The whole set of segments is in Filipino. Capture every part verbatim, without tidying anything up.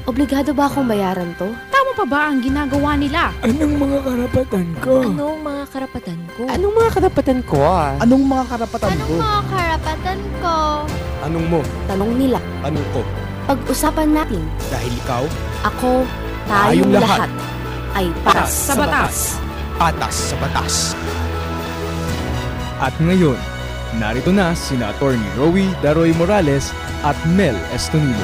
Obligado ba akong bayaran to? Tama pa ba ang ginagawa nila? Anong mga karapatan ko? Anong mga karapatan ko? Anong mga karapatan ko ah? Anong mga karapatan Anong ko? mga karapatan ko? Anong mo? Tanong nila. Anong ko? Pag-usapan natin. Dahil ikaw, Ako, Tayong tayong lahat. lahat ay patas Sa batas. patas sa batas. At ngayon, narito na sina Attorney Rowie Daroy Morales at Mel Estonilo.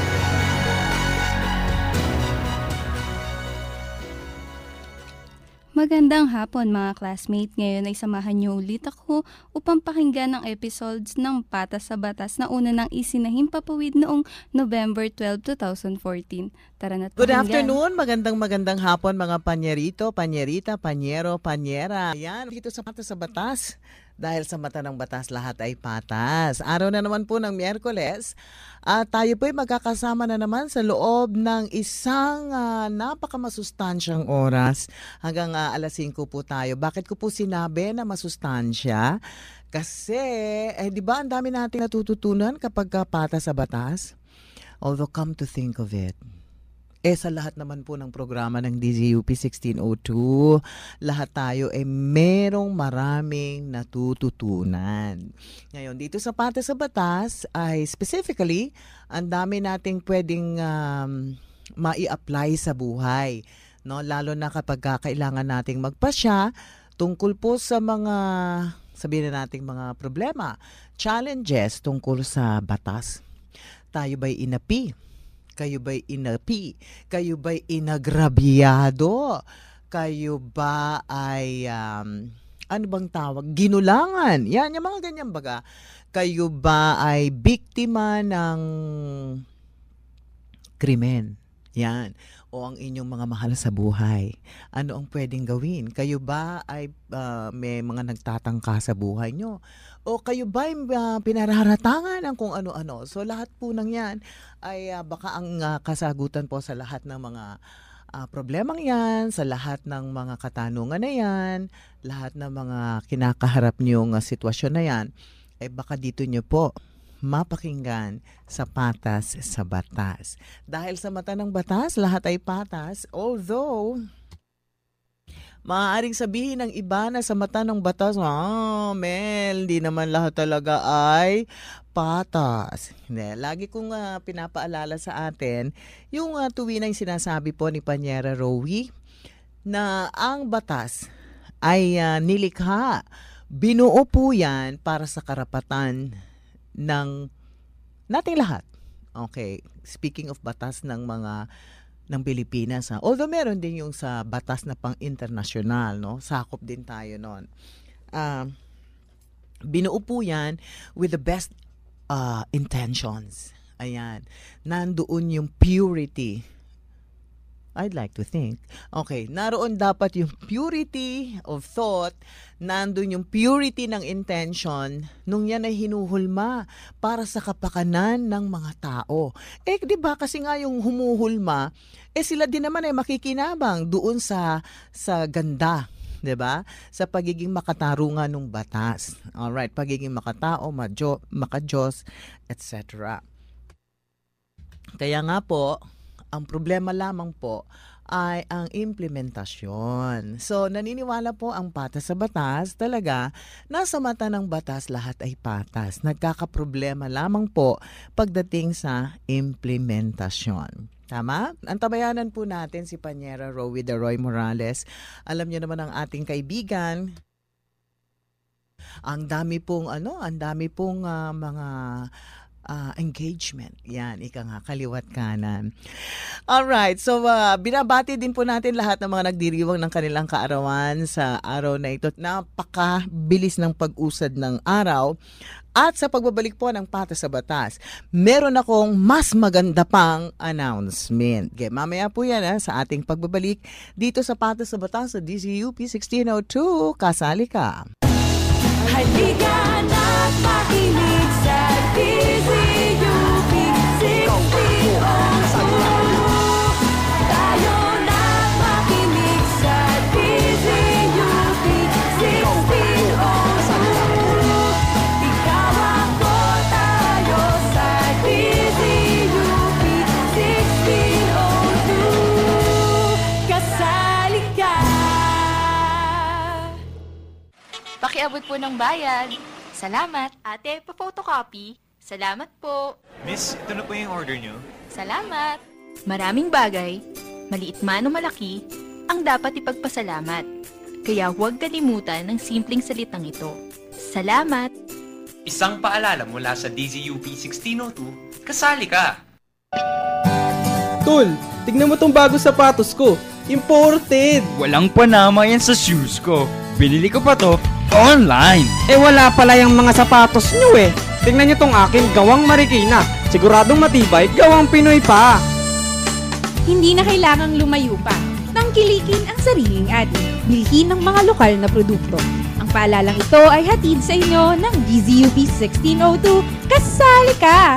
Magandang hapon mga classmate. Ngayon ay samahan niyo ulit ako upang pakinggan ang episodes ng Patas sa Batas na una nang isinahimpapawid noong November twelfth, twenty fourteen. Tara na't Good pakinggan. afternoon, magandang magandang hapon mga panyerito, panyerita, panyero, panyera. Yan, dito sa Patas sa Batas. Dahil sa mata ng batas, lahat ay patas. Araw na naman po ng Miyerkules. At tayo po ay magkakasama na naman sa loob ng isang uh, napakamasustansyang oras. Hanggang uh, alas singko po tayo. Bakit ko po sinabi na masustansya? Kasi, eh, di ba ang dami nating natututunan kapag uh, patas sa batas? Although come to think of it, eh sa lahat naman po ng programa ng D Z U P sixteen oh two, lahat tayo ay eh, merong maraming natututunan. Ngayon, dito sa Patas sa Batas ay specifically, ang dami nating pwedeng um, mai-apply sa buhay. No? Lalo na kapag kailangan nating magpasya tungkol po sa mga, sabihin na nating mga problema, challenges tungkol sa batas. Tayo ba'y inapi? Kayo ba'y inapi? Kayo ba'y inagrabyado? Kayo ba ay, um, ano bang tawag? Ginulangan. Yan, yung mga ganyan baga. Kayo ba ay biktima ng krimen? Yan. O ang inyong mga mahal sa buhay. Ano ang pwedeng gawin? Kayo ba ay uh, may mga nagtatangka sa buhay nyo? O kayo ba ay uh, pinararatangan ng kung ano-ano? So lahat po ng yan ay uh, baka ang uh, kasagutan po sa lahat ng mga uh, problemang yan, sa lahat ng mga katanungan na yan, lahat ng mga kinakaharap niyong uh, sitwasyon na yan, ay baka dito nyo po mapakinggan sa Patas sa Batas. Dahil sa mata ng batas, lahat ay patas, although maaaring sabihin ng iba na sa mata ng batas, ah, Mel, hindi naman lahat talaga ay patas. Hindi, lagi kong uh, pinapaalala sa atin yung uh, tuwinang sinasabi po ni Panyera Rowie na ang batas ay uh, nilikha. Binuo po yan para sa karapatan ng nating lahat. Okay, speaking of batas ng mga ng Pilipinas, ha? Although meron din yung sa batas na pang-internasyonal, no? Sakop din tayo noon. Uh, binuo po yan with the best uh, intentions. Ayan. Nandoon yung purity. I'd like to think. Okay, naroon dapat yung purity of thought, nandun yung purity ng intention, nung yan ay hinuhulma para sa kapakanan ng mga tao. Eh, di ba kasi nga yung humuhulma, eh sila din naman ay makikinabang doon sa sa ganda, di ba? Sa pagiging makatarungan ng batas. Alright, pagiging makatao, madyo, makajos, et cetera. Kaya nga po, ang problema lamang po ay ang implementasyon. So, naniniwala po ang patas sa batas talaga na sa mata ng batas lahat ay patas. Nagkakaproblema lamang po pagdating sa implementasyon. Tama? Antabayanan po natin si Panyera Rowie Daroy Morales. Alam niyo naman ang ating kaibigan. Ang dami pong ano, ang dami pong uh, mga Uh, engagement. Yan, ika nga, kaliwat kanan. Alright, so uh, binabati din po natin lahat ng mga nagdiriwang ng kanilang kaarawan sa araw na ito. Napakabilis ng pag-usad ng araw. At sa pagbabalik po ng Patas sa Batas, meron akong mas maganda pang announcement. Okay, mamaya po yan ha, sa ating pagbabalik dito sa Patas sa Batas sa D Z U P sixteen oh two. Kasali ka. Halika na't makinig sa D Z U P sixteen oh two. Tayo na't makinig sa D Z U P sixteen oh two. Ikaw ako, tayo sa D Z U P sixteen oh Pakiabot po ng bayad. Salamat. Ate, pa-photocopy. Salamat po. Miss, ito na po yung order nyo. Salamat. Maraming bagay, maliit man o malaki, ang dapat ipagpasalamat. Kaya huwag kalimutan ng simpleng salitang ito. Salamat. Isang paalala mula sa D Z U P sixteen oh two, kasali ka! Tol, tignan mo tong bago sapatos ko. Imported! Walang panama yan sa shoes ko. Binili ko pa to online. Eh wala pala yung mga sapatos nyo eh. Tingnan nyo tong akin, gawang Marikina. Siguradong matibay, gawang Pinoy pa. Hindi na kailangang lumayo pa. Tangkilikin ang sariling atin. Bilhin ng mga lokal na produkto. Ang paalalang ito ay hatid sa inyo ng D Z U P sixteen oh two. Kasali ka!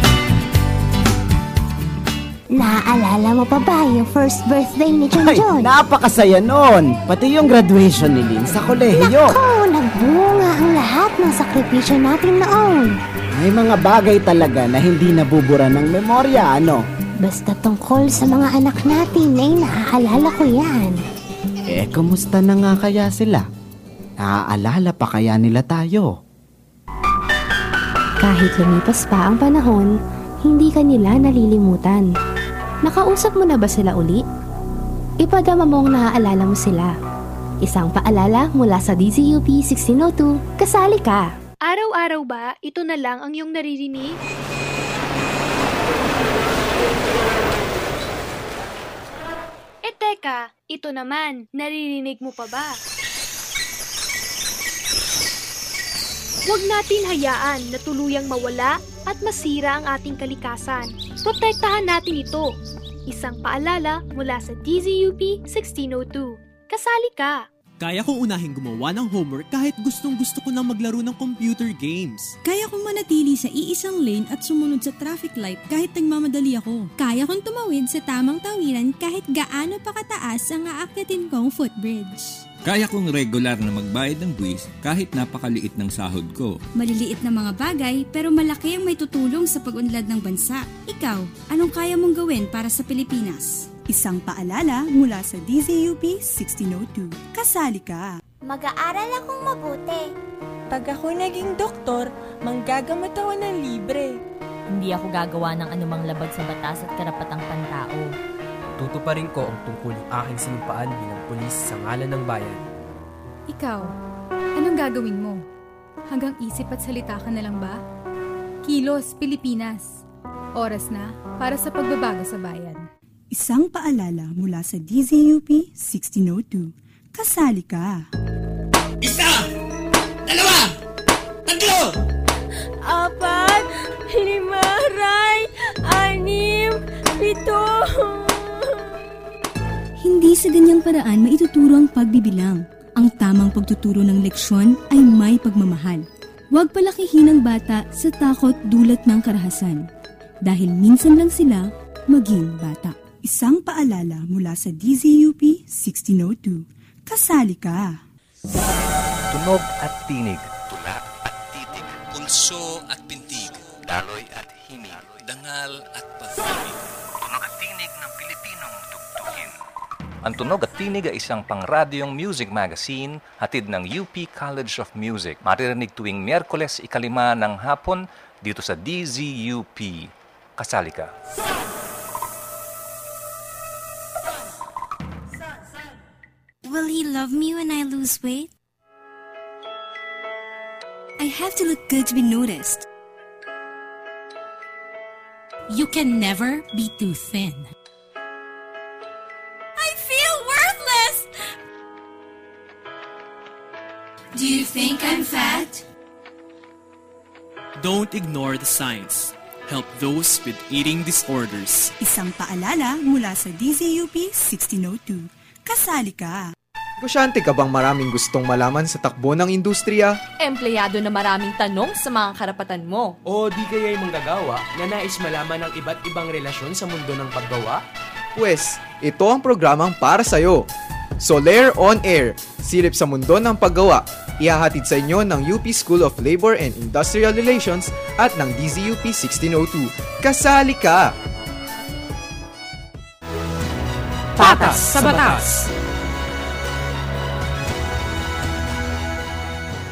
Naaalala mo pa ba yung first birthday ni John John? Ay, napakasaya nun! Pati yung graduation ni Lynn sa kolehiyo. Nako, nagbunga ang lahat ng sakripisyo natin noon. May mga bagay talaga na hindi nabubura ng memorya, ano? Basta tungkol sa mga anak natin, ay naaalala ko yan. Eh, kumusta na nga kaya sila? Naaalala pa kaya nila tayo? Kahit lumipas pa ang panahon, hindi ka nila nalilimutan. Nakausap mo na ba sila uli? Ipadama mong naaalala mo sila. Isang paalala mula sa D Z U P sixteen oh two, kasali ka! Araw-araw ba, ito na lang ang iyong naririnig? Eh teka, ito naman, naririnig mo pa ba? Huwag natin hayaan na tuluyang mawala at masira ang ating kalikasan. Protektahan natin ito. Isang paalala mula sa D Z U P sixteen oh two. Kasali ka! Kaya kong unahing gumawa ng homework kahit gustong gusto ko nang maglaro ng computer games. Kaya kong manatili sa iisang lane at sumunod sa traffic light kahit nagmamadali ako. Kaya kong tumawid sa tamang tawiran kahit gaano pa kataas ang aakyatin kong footbridge. Kaya kong regular na magbayad ng buwis kahit napakaliit ng sahod ko. Maliliit na mga bagay pero malaki ang may tutulong sa pag-unlad ng bansa. Ikaw, anong kaya mong gawin para sa Pilipinas? Isang paalala mula sa D Z U P sixteen oh two. Kasali ka! Mag-aaral akong mabuti. Pag ako naging doktor, manggagamot ako ng libre. Hindi ako gagawa ng anumang labag sa batas at karapatang pantao. Tutuparin ko ang tungkuling aking sinimpaan bilang pulis sa ngalan ng bayan. Ikaw, anong gagawin mo? Hanggang isip at salita ka na lang ba? Kilos, Pilipinas. Oras na para sa pagbabago sa bayan. Isang paalala mula sa D Z U P sixteen oh two. Kasali ka! Isa! Dalawa! Tatlo! Apat! Lima! Ray! Anim! Pito! Hindi sa ganyang paraan maituturo ang pagbibilang. Ang tamang pagtuturo ng leksyon ay may pagmamahal. Huwag palakihin ang bata sa takot dulot ng karahasan. Dahil minsan lang sila maging bata. Isang paalala mula sa D Z U P sixteen oh two. Kasali ka! Tunog at tinig. Tula at titig. Pulso at pintig. Daloy at himig. Dangal at pag-ibig. Tunog at tinig ng Pilipinong tugtugin. Ang Tunog at Tinig ay isang pangradyong music magazine hatid ng U P College of Music. Maririnig tuwing Miyerkules ikalima ng hapon dito sa D Z U P. Kasali ka! Will he love me when I lose weight? I have to look good to be noticed. You can never be too thin. I feel worthless! Do you think I'm fat? Don't ignore the signs. Help those with eating disorders. Isang paalala mula sa D Z U P sixteen oh two. Kasali ka! Negosyante ka bang maraming gustong malaman sa takbo ng industriya? Empleyado na maraming tanong sa mga karapatan mo. O di kaya'y manggagawa na nais malaman ang iba't ibang relasyon sa mundo ng paggawa? Pwes, ito ang programang para sa'yo. Soler On Air, silip sa mundo ng paggawa. Ihahatid sa inyo ng U P School of Labor and Industrial Relations at ng D Z U P sixteen oh two. Kasali ka! Patas sa Batas.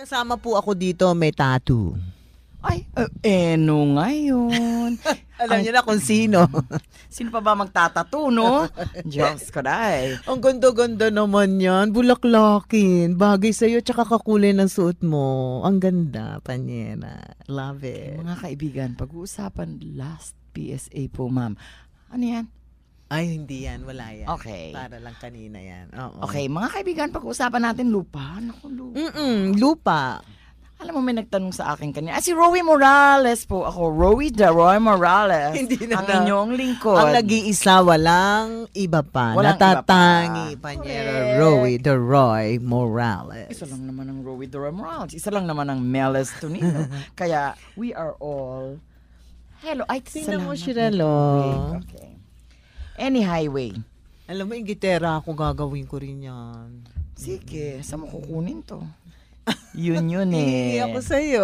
kasama po ako dito may tattoo. Ay, uh, eh, no ngayon. Alam niyo na kung sino. Sino pa ba magtatato, no? Diyos ko dahil. Ang ganda-ganda naman yan. Bulaklakin. Bagay sa'yo, tsaka kakulay ng suot mo. Ang ganda, Panyera. Love it. Mga kaibigan, pag-uusapan last P S A po, ma'am. Ano yan? Ay, hindi yan. Wala yan. Okay. Para lang kanina yan. Oo. Okay, mga kaibigan, pag-uusapan natin lupa. Naku, lupa. Mm-mm, lupa. Alam mo, may nagtanong sa akin kanina. Ah, si Rowie Morales po. Ako, Rowie Daroy Morales. Hindi na ang na. inyong lingkod. Ang nag-iisa, walang iba pa. Walang Natatangi, iba pa. Panyera Rowie Daroy Morales. Isa lang naman ang Rowie Daroy Morales. Isa lang naman ang Meles Tonino. Kaya, we are all... Hello. Ay, tingnan mo salamat. siya, Lalo. Okay. Any highway. Alam mo, yung gitera ako gagawin ko rin yan. Sige, saan mo kukunin to? Yun yun eh. Hihingi ako sa'yo.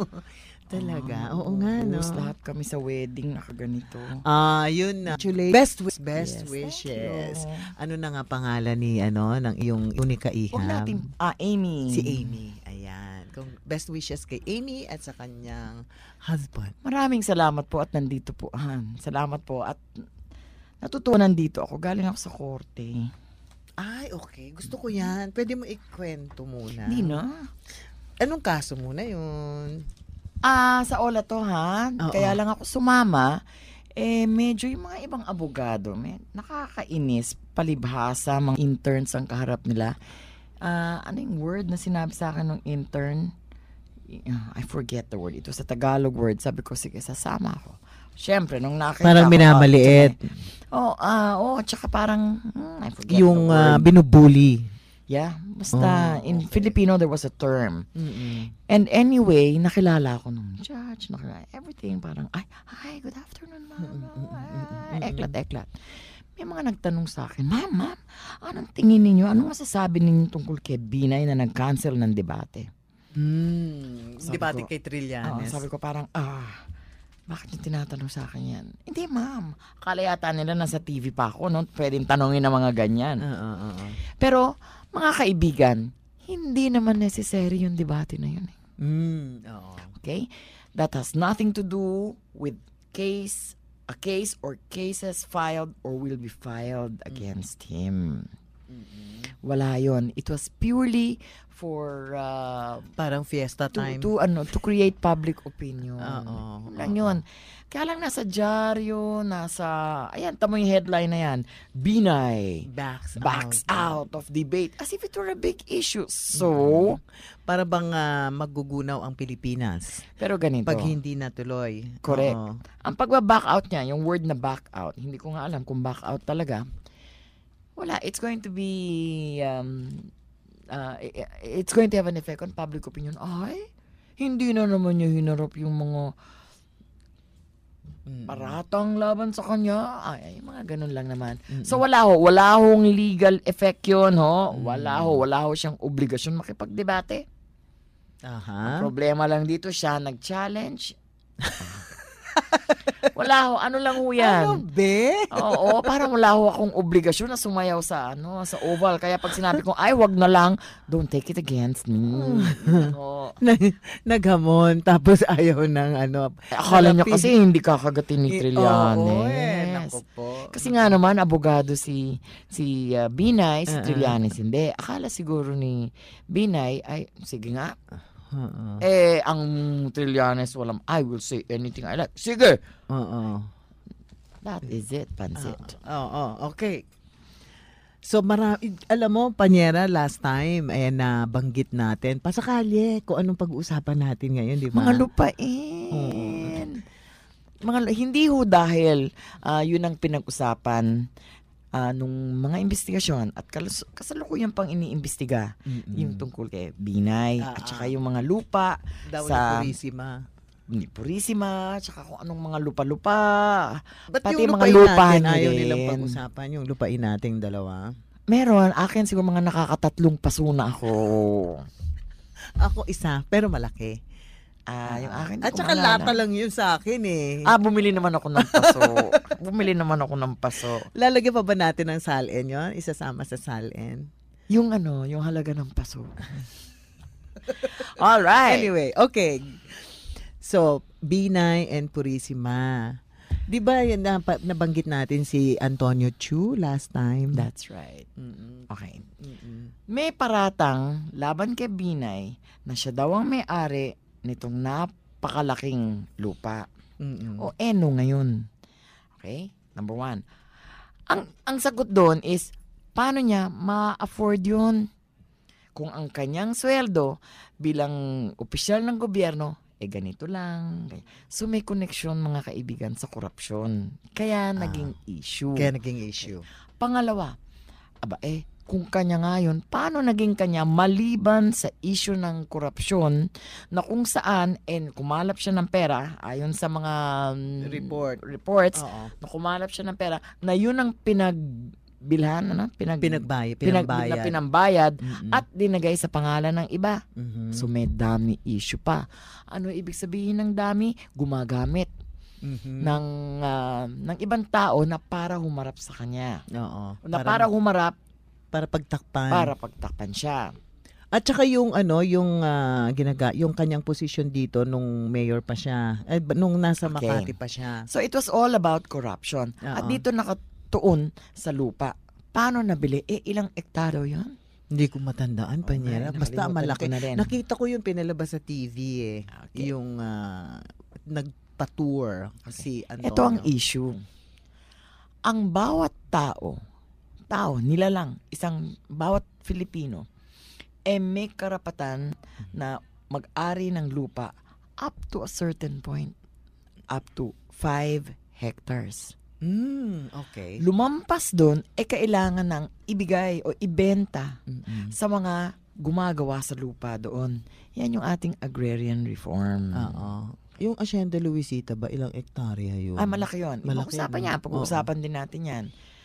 Talaga? Oo nga, no? Tapos lahat kami sa wedding nakaganito. Ah, yun na. Best wishes. Yes, Best wishes. Ano na nga pangalan ni, ano, ng iyong unika iham? Huwag natin, ah, Amy. Si Amy. Ayan. Kung best wishes kay Amy at sa kanyang husband. Maraming salamat po at nandito po. Han. Salamat po at natutunan dito ako. Galing ako sa korte. Ay, okay. Gusto ko yan. Pwede mo ikwento muna. Hindi na. Anong kaso muna yun? Ah, sa Ola to, ha? Oo. Kaya lang ako sumama. Eh, medyo yung mga ibang abogado, may nakakainis, palibhasa, mga interns ang kaharap nila. Ah, ano yung word na sinabi sa akin ng intern? I forget the word. Ito sa Tagalog word. Sabi ko, sige, sasama ako. Siyempre, nung nakita Parang ako, minamaliit. Oh, ah, oh, tsaka parang, hmm, I forget Yung the word. uh, binubuli. Yeah, basta Oh. in Filipino there was a term. Mm-mm. And anyway, nakilala ako nung judge, nakilala, everything parang, ay, hi, good afternoon, ma'am. Ay, eklat, eklat. May mga nagtanong sa akin, ma'am, ma'am, anong tingin ninyo, anong masasabi ninyo tungkol kay Binay na nag-cancel ng debate? Hmm, Sabi debate ko, kay Trillanes. Oo, sabi ko parang, ah, bakit yung tinatanong sa akin yan? Hindi, ma'am. Akala yata nila nasa T V pa ako, no? Pwedeng tanongin ng mga ganyan. Uh, uh, uh, uh. Pero, mga kaibigan, hindi naman necessary yung debate na yun. Eh. Mm, oo. Okay? That has nothing to do with case, a case or cases filed or will be filed against him. Mm-hmm. Wala yun. It was purely for uh, parang fiesta to, time. To, ano, to create public opinion. Oo. Lang yun. Kaya lang nasa dyaryo, nasa, ayan, tamo yung headline na yan, Binay backs, backs out. out of debate. As if it were a big issue. So, mm-hmm. para bang uh, magugunaw ang Pilipinas? Pero ganito. Pag hindi natuloy. Correct. Oo. Ang pagba-back out niya, yung word na back out, hindi ko nga alam kung back out talaga. Wala. It's going to be, um, uh, it's going to have an effect on public opinion. Ay, hindi na naman niya hinarap yung mga paratang laban sa kanya. Ay, ay mga ganun lang naman. Mm-mm. So wala ho, wala hong legal effect yun, ho. Mm. Wala ho, wala ho siyang obligasyon makipagdebate. Aha. Ang problema lang dito siya nag-challenge. Wala ho, ano lang ho yan. Ano, be? Oo, parang wala ho akong obligasyon na sumayaw sa ano, sa oval. Kaya pag sinabi ko, ay, wag na lang, don't take it against me. Ano. Naghamon, tapos ayaw ng ano. Akala niya kasi hindi kakagatin ni Trillanes. Oo, eh, naku po. Kasi nga naman, abogado si si uh, Binay, si Uh-uh. Trillanes. Hindi. Akala siguro ni Binay, ay, sige nga. Uh-uh. Eh, ang Trillanes, walang, I will say anything I like. Sige! Oo. That is it, pansit. Oo, uh, uh, okay. So, marami, alam mo, Panyera, last time, ayan na banggit natin, pasakali, kung anong pag-uusapan natin ngayon, di ba? Mga lupain. Uh-huh. Mga, hindi ho dahil uh, yun ang pinag-usapan uh, nung mga investigasyon at kalus- kasalukuyan pang iniimbestiga, mm-hmm. yung tungkol kay Binay uh-huh. at saka yung mga lupa daw sa ni Purisima. Ni Purisima, tsaka kung anong mga lupa-lupa. Ba't pati yung mga lupain lupa natin, ayaw rin. nilang pag-usapan yung lupain nating dalawa? Meron. Akin siguro mga nakakatatlong paso na ako. Ako isa, pero malaki. Ah, yung akin. At saka lata lang yun sa akin eh. Ah, bumili naman ako ng paso. bumili naman ako ng paso. Lalagyan pa ba natin ng salen yun? Isasama sa salen? Yung ano, yung halaga ng paso. All right. Anyway, okay. So, Binay and Purissima. Di ba yan, napa- nabanggit natin si Antonio Chu last time? That's right. Mm-mm. Okay. Mm-mm. May paratang laban kay Binay na siya daw ang may-ari nitong napakalaking lupa. Mm-mm. O eno ngayon. Okay? Number one. Ang, ang sagot doon is, paano niya ma-afford yun? Kung ang kanyang sweldo bilang opisyal ng gobyerno, eh ganito lang. So may connection mga kaibigan sa korupsyon. Kaya naging ah, issue. Kaya naging issue. Pangalawa, aba eh, kung kanya nga yun, paano naging kanya maliban sa issue ng korupsyon na kung saan, and kumalap siya ng pera, ayon sa mga um, Report. reports, Oo. na kumalap siya ng pera, na yun ang pinag bilhan, ano? Pinag, Pinagbay, pinag, pinambayad. na pinambayad Mm-mm. at dinagay sa pangalan ng iba. Mhm. So may dami issue pa. Ano ibig sabihin ng dami? Gumagamit Mhm. ng ah, ng ibang tao na para humarap sa kanya. Oo. Na para, humarap, para pagtakpan. para pagtakpan siya. At saka yung ano, yung ah, ginaga, yung kanyang posisyon dito nung mayor pa siya. Eh, ba- nung nasa Okay. Makati pa siya. So it was all about corruption. At Oo. dito nakatuon sa lupa. Paano nabili? Eh, ilang hektaro yan? Hindi ko matandaan pa niya. Okay, Basta nakalimutan malaki. ko na rin. Nakita ko yung pinalabas sa T V eh. Okay. Yung ah, nagpa-tour si Antonio. Ito ang issue. Ang bawat tao, tao, nila lang, isang bawat Filipino, eh may karapatan na mag-ari ng lupa up to a certain point. Up to five hectares. Mm, okay. Lumampas doon, eh kailangan ng ibigay o ibenta Mm-mm. sa mga gumagawa sa lupa doon. Yan yung ating agrarian reform. Oo. Yung Hacienda Luisita ba, ilang hektarya yun? Ay, malaki yun. Malaki, Pag-usapan no? niya, pag-uusapan din natin yan.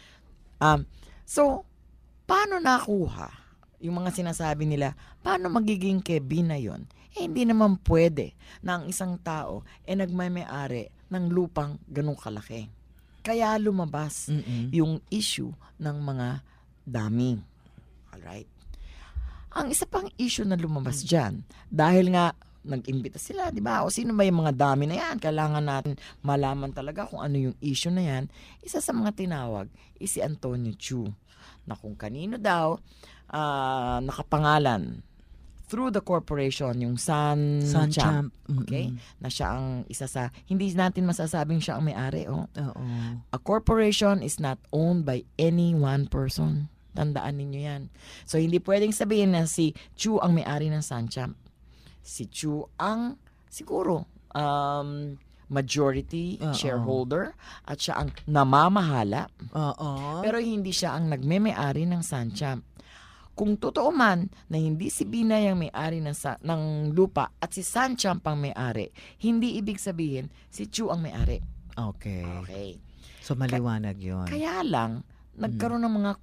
Um, so, paano nakuha yung mga sinasabi nila, paano magiging kebina yun? Eh, hindi naman pwede na ang isang tao eh nagmay-may-ari ng lupang ganun kalaki. Kaya lumabas Mm-mm. yung issue ng mga dami. Alright? Ang isa pang issue na lumabas dyan, dahil nga nag-imbita sila, di ba? O sino ba yung mga dami na yan? Kailangan natin malaman talaga kung ano yung issue na yan. Isa sa mga tinawag is si Antonio Chu, na kung kanino daw ah, nakapangalan through the corporation, yung Sun, Sun Champ, Champ. Mm-mm. okay? Na siya ang isa sa, hindi natin masasabing siya ang may-ari, oh. Oo. A corporation is not owned by any one person. Tandaan ninyo yan. So, hindi pwedeng sabihin na si Chu ang may-ari ng Sanchamp. Si Chu ang, siguro, um, majority Uh-oh. shareholder at siya ang namamahala. Oo. Pero hindi siya ang nagme-may-ari ng Sanchamp. Kung totoo man na hindi si Binay ang may-ari ng, sa- ng lupa at si Sanchamp ang may-ari, hindi ibig sabihin si Chu ang may-ari. Okay. Okay. So, maliwanag yun. Kaya lang, nagkaroon ng mga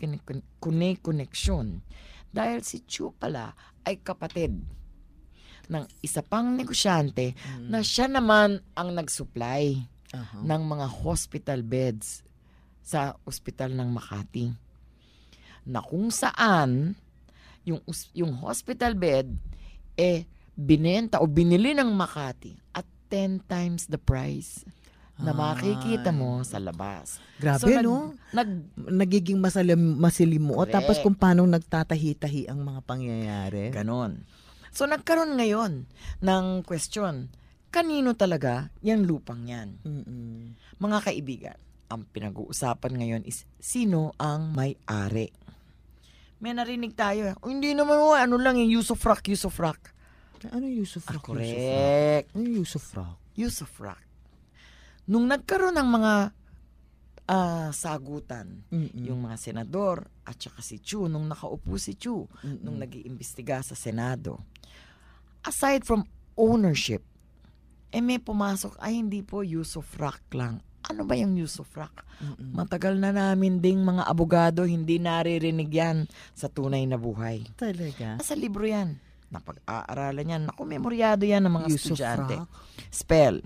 kune-koneksyon dahil si Chu pala ay kapatid ng isa pang negosyante na siya naman ang nag-supply Uh-huh. ng mga hospital beds sa ospital ng Makati. Na kung saan yung, us- yung hospital bed eh binenta o binili ng Makati at ten times the price na makikita mo sa labas. Grabe, So, nag- no? Nag, Nagiging masalim, masilimuot. Correct. Tapos kung paano nagtatahi-tahi ang mga pangyayari. ganon. So, nagkaroon ngayon ng question, kanino talaga yung lupang yan? Mm-mm. Mga kaibigan, ang pinag-uusapan ngayon is sino ang may-ari. May narinig tayo, oh, hindi naman mo, ano lang yung use of rock, use of rock. Ano yung use of Ah, rock? correct. Ano yung use of rock? Use of rock. Nung nagkaroon ng mga ah, sagutan, Mm-mm. yung mga senador at saka si Chu, nung nakaupo si Chu, Mm-mm. nung nag-iimbestiga sa Senado, aside from ownership, eh may pumasok, ay hindi po use of rock lang. Ano ba yung use of rock? Mm-mm. Matagal na namin ding mga abogado hindi naririnig yan sa tunay na buhay. Talaga? Sa libro yan. Napag-aaralan yan. Naku, memoryado yan ng mga Use of estudyante. rock? Spell.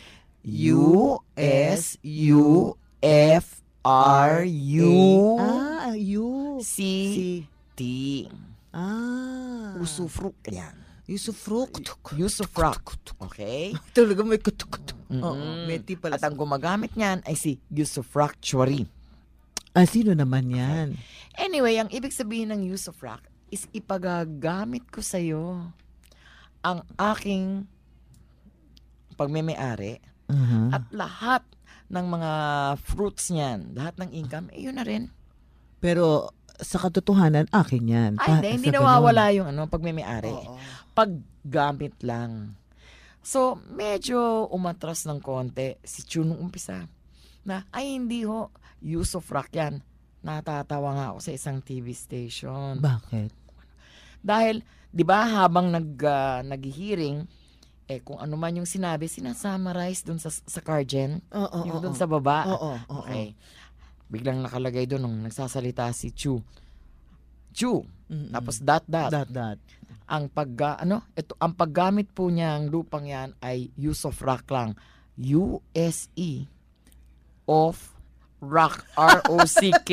U S U F R U Ah, U. C Si. T. Ah. Usufruct yan. Usufruct. Usufruct. Okay? Talaga may kutuk-kutuk. Mm-mm. Oo, may T pala. At ang gumagamit niyan ay si usufructuary. Ah, sino naman yan? Anyway, ang ibig sabihin ng usufruct is ipagagamit ko sa'yo ang aking pagmeme-ari Uh-huh. at lahat ng mga fruits niyan, lahat ng income, eh yun na rin. Pero sa katotohanan, akin yan. Ay, hindi, hindi nawawala yung ano, pagmeme-ari. Paggamit lang. So, medyo umatras ng konti si Chu nung umpisa. Na, ay hindi ho, usufruct yan. Natatawa nga ako sa isang T V station. Bakit? Dahil, di ba, habang nag, uh, nag-hearing, eh, kung ano man yung sinabi, sinasummarize dun sa, sa Cargen. Oo, yung oo, dun oo. sa baba. Oo, oo. Okay. Biglang nakalagay dun nung nagsasalita si Chu. Chu. Mm-mm. Tapos dot, dot. Dot, dot. Ang pag, uh, ano, ito, ang paggamit po niya, ang lupang yan, ay use of rock lang. U S E of rock. R O C K.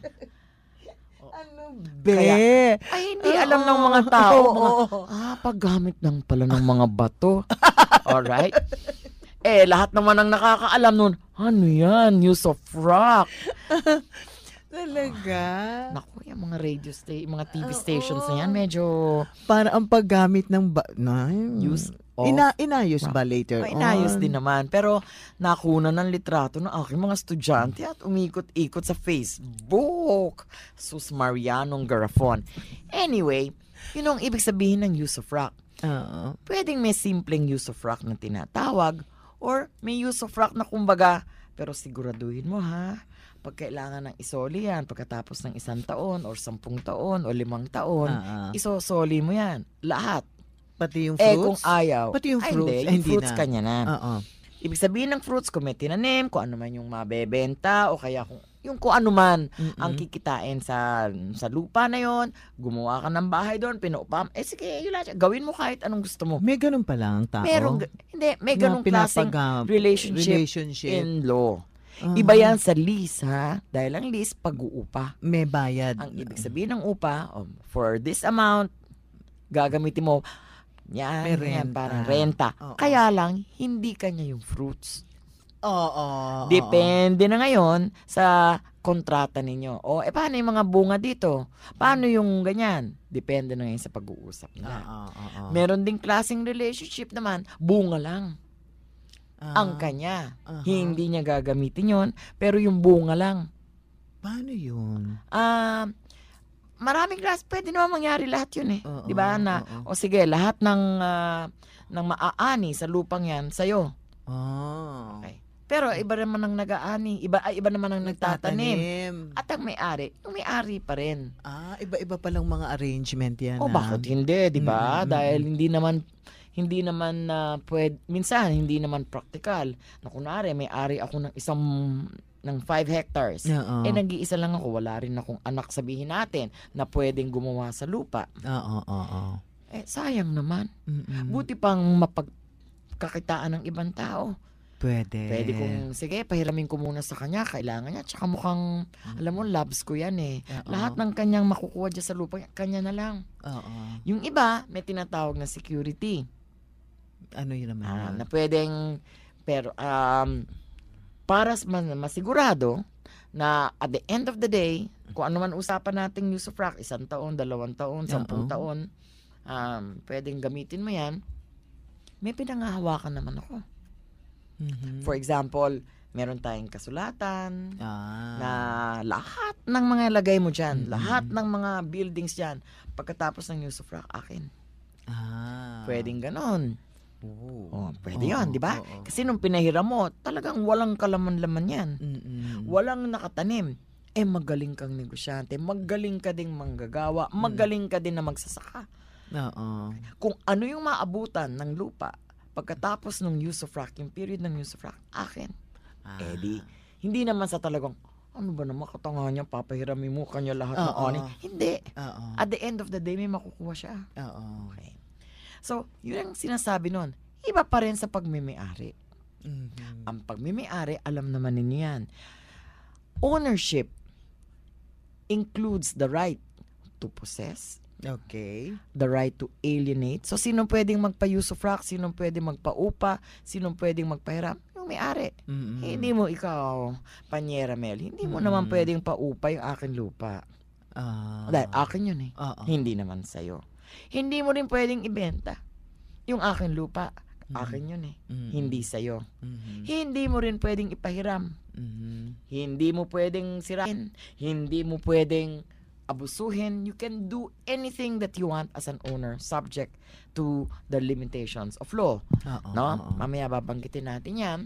Be. Kaya, ay, hindi Oo, alam ng mga tao. oo, mga, oo. ah, paggamit lang pala ng mga bato. Alright? Eh, lahat naman ang nakakaalam nun, ano yan? Use of rock. Talaga? Naku, yung mga radio station, mga T V stations na yan, medyo... Para ang paggamit ng... Ba- na, Use of Ina, inayos rock. ba later Oh, inayos on? din naman. Pero nakuna ng litrato ng aking mga estudyante at umikot-ikot sa Facebook. Sus Marianong Garafon. Anyway, yun ang ibig sabihin ng use of rock. Oo. Pwedeng may simpleng use of rock na tinatawag or may use of rock na kumbaga, pero siguraduhin mo ha, pag kailangan ng isoli yan, pagkatapos ng isang taon or sampung taon o limang taon, Ah, ah. isosoli mo yan. Lahat. Pati yung Eh fruits? kung ayaw. Pati yung ay, fruits? Hindi, Ay, yung hindi fruits na. kanya na. Oo. Ibig sabihin ng fruits, kung may tinanim, kung ano man yung mabebenta, o kaya kung, yung kung ano man Mm-mm. ang kikitain sa sa lupa na yon, gumawa ka ng bahay doon, pinuupam, eh sige, yun lang, gawin mo kahit anong gusto mo. May ganun palang tao? Merong, hindi, may Na ganung klaseng pinapagam- relationship, relationship. in law. Ah. Iba yan sa lease, ha? Dahil ang lease, pag-uupa. May bayad. Ang ibig sabihin ng upa, um, for this amount, gagamitin mo, yan, May yan, renta. parang renta. Oo. Kaya lang, hindi kanya yung fruits. Oo. Depende na ngayon sa kontrata ninyo. O, eh, paano yung mga bunga dito? Paano yung ganyan? Depende na ngayon sa pag-uusap nila. Oo, oo. Meron ding klaseng relationship naman, bunga lang. Ah. Ang kanya. Aha. Hindi niya gagamitin yon, pero yung bunga lang. Paano yun? Ah, maraming klase, pwede naman mangyari lahat yun eh. Oo, 'Di ba na oo. o sige, lahat ng ah, ng maaani sa lupang 'yan sa'yo. Oh. Okay. Pero iba naman ang nag-aani, iba ay, iba naman ang nagtatanim. Tatanim. At ang may-ari, yung may-ari pa rin. Ah, iba-iba palang mga arrangement yan. O ah. bakit hindi, 'di ba? Mm-mm. Dahil hindi naman hindi naman na pwed, minsan hindi naman practical. Na kunwari, may-ari ako ng isang ng five hectares. Oo. Eh nag-iisa lang ako, wala rin akong anak, sabihin natin, na pwedeng gumawa sa lupa. Oo, oo. Eh sayang naman. Mm-mm. Buti pang mapagkakitaan ng ibang tao. Pwede. Pwede kong, sige, pahiramin ko muna sa kanya, kailangan niya. Tsaka mukhang, alam mo, loves ko yan eh. Oo. Lahat ng kanyang makukuha dyan sa lupa, kanya na lang. Oo. Yung iba, may tinatawag na security. Ano yun naman? Ah, yun? na pwedeng, pero, um, para mas, masigurado na at the end of the day, kung ano man usapan nating use of rock, isang taon, dalawang taon, sampung Oo. taon, um, pwedeng gamitin mo yan, may pinangahawakan naman ako. Mhm. For example, meron tayong kasulatan Ah. na lahat ng mga lagay mo dyan, Mhm. lahat ng mga buildings dyan, pagkatapos ng use of rock, akin. Ah. Pwedeng ganon. Oo. Oh, pwede Oo, yun, di ba? oo. Kasi nung pinahiram mo, talagang walang kalaman-laman yan. Mm-mm. Walang nakatanim. Eh, magaling kang negosyante, magaling ka ding manggagawa, magaling ka din na magsasaka. Oo. Kung ano yung maabutan ng lupa, pagkatapos ng use of rock, yung period ng use of rock, akin. Ah. Eh di, hindi naman sa talagang, ano ba naman katangahan niya, papahiramin mo kanya lahat ng Oo. ani. Hindi. Oo. At the end of the day, may makukuha siya. Oo. Okay. So, yun ang sinasabi nun. Iba pa rin sa pagmimay-ari. Mhm. Ang pagmimay-ari, alam naman ninyo yan. Ownership includes the right to possess, Okay. The right to alienate. So, sino pwedeng magpa-usufruct? Sino pwedeng magpa-upa? Sino pwedeng magpahiram? Yung may-ari. Mm-mm. Hindi mo ikaw, Panyera Mel, hindi mo Mm-mm. naman pwedeng paupa yung aking lupa. Ah. Dahil akin yun eh. Oo. Hindi naman sa'yo. Hindi mo rin pwedeng ibenta yung aking lupa. Akin yun eh. Mm-mm. Hindi sa'yo. Mhm. Hindi mo rin pwedeng ipahiram. Mhm. Hindi mo pwedeng sirain. Hindi mo pwedeng abusuhin. You can do anything that you want as an owner subject to the limitations of law. Oo, No? oo. Mamaya babanggitin natin yan.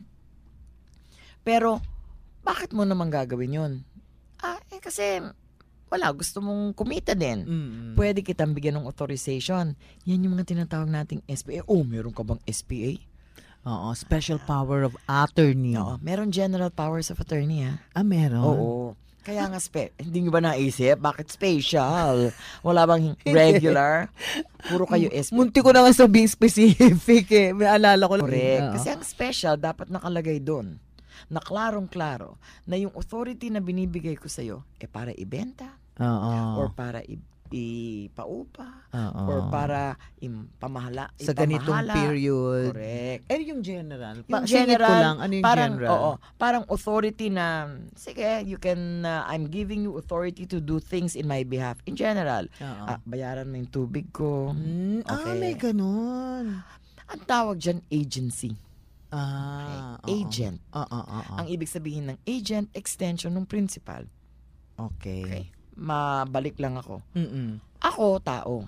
Pero, bakit mo naman gagawin yun? Ah, eh kasi wala, gusto mong kumita din. Mm-mm. Pwede kitang bigyan ng authorization. Yan yung mga tinatawag nating S P A. Oh, meron ka bang S P A? Oo, special power of attorney. Oo, meron general powers of attorney ha. Ah, meron? Oo. Kaya nga, spe- hindi nyo ba naisip? Bakit special? Wala bang regular? Puro kayo S P A. Munti ko na nga sabihin specific eh. May alala ko lang. Correct. Oo. Kasi ang special, dapat nakalagay doon na klarong-klaro na yung authority na binibigay ko sa'yo, eh para ibenta, Oo. or para i- ipaupa, Oo. or para im- pamahala, Sa ganitong ipamahala. period. Correct. Eh, yung general. Yung Pa- singit general, ko lang, ano yung parang, general? Oo, parang authority na, sige, you can, uh, I'm giving you authority to do things in my behalf. In general, Oo. ah, bayaran mo yung tubig ko. Hmm, Ah, may ganun. Ang tawag dyan, agency. Ah, Okay. Agent. Oo, oo, oo. Ang ibig sabihin ng agent, extension ng principal. Okay. Okay. Mabalik lang ako. Mm-mm. Ako, tao.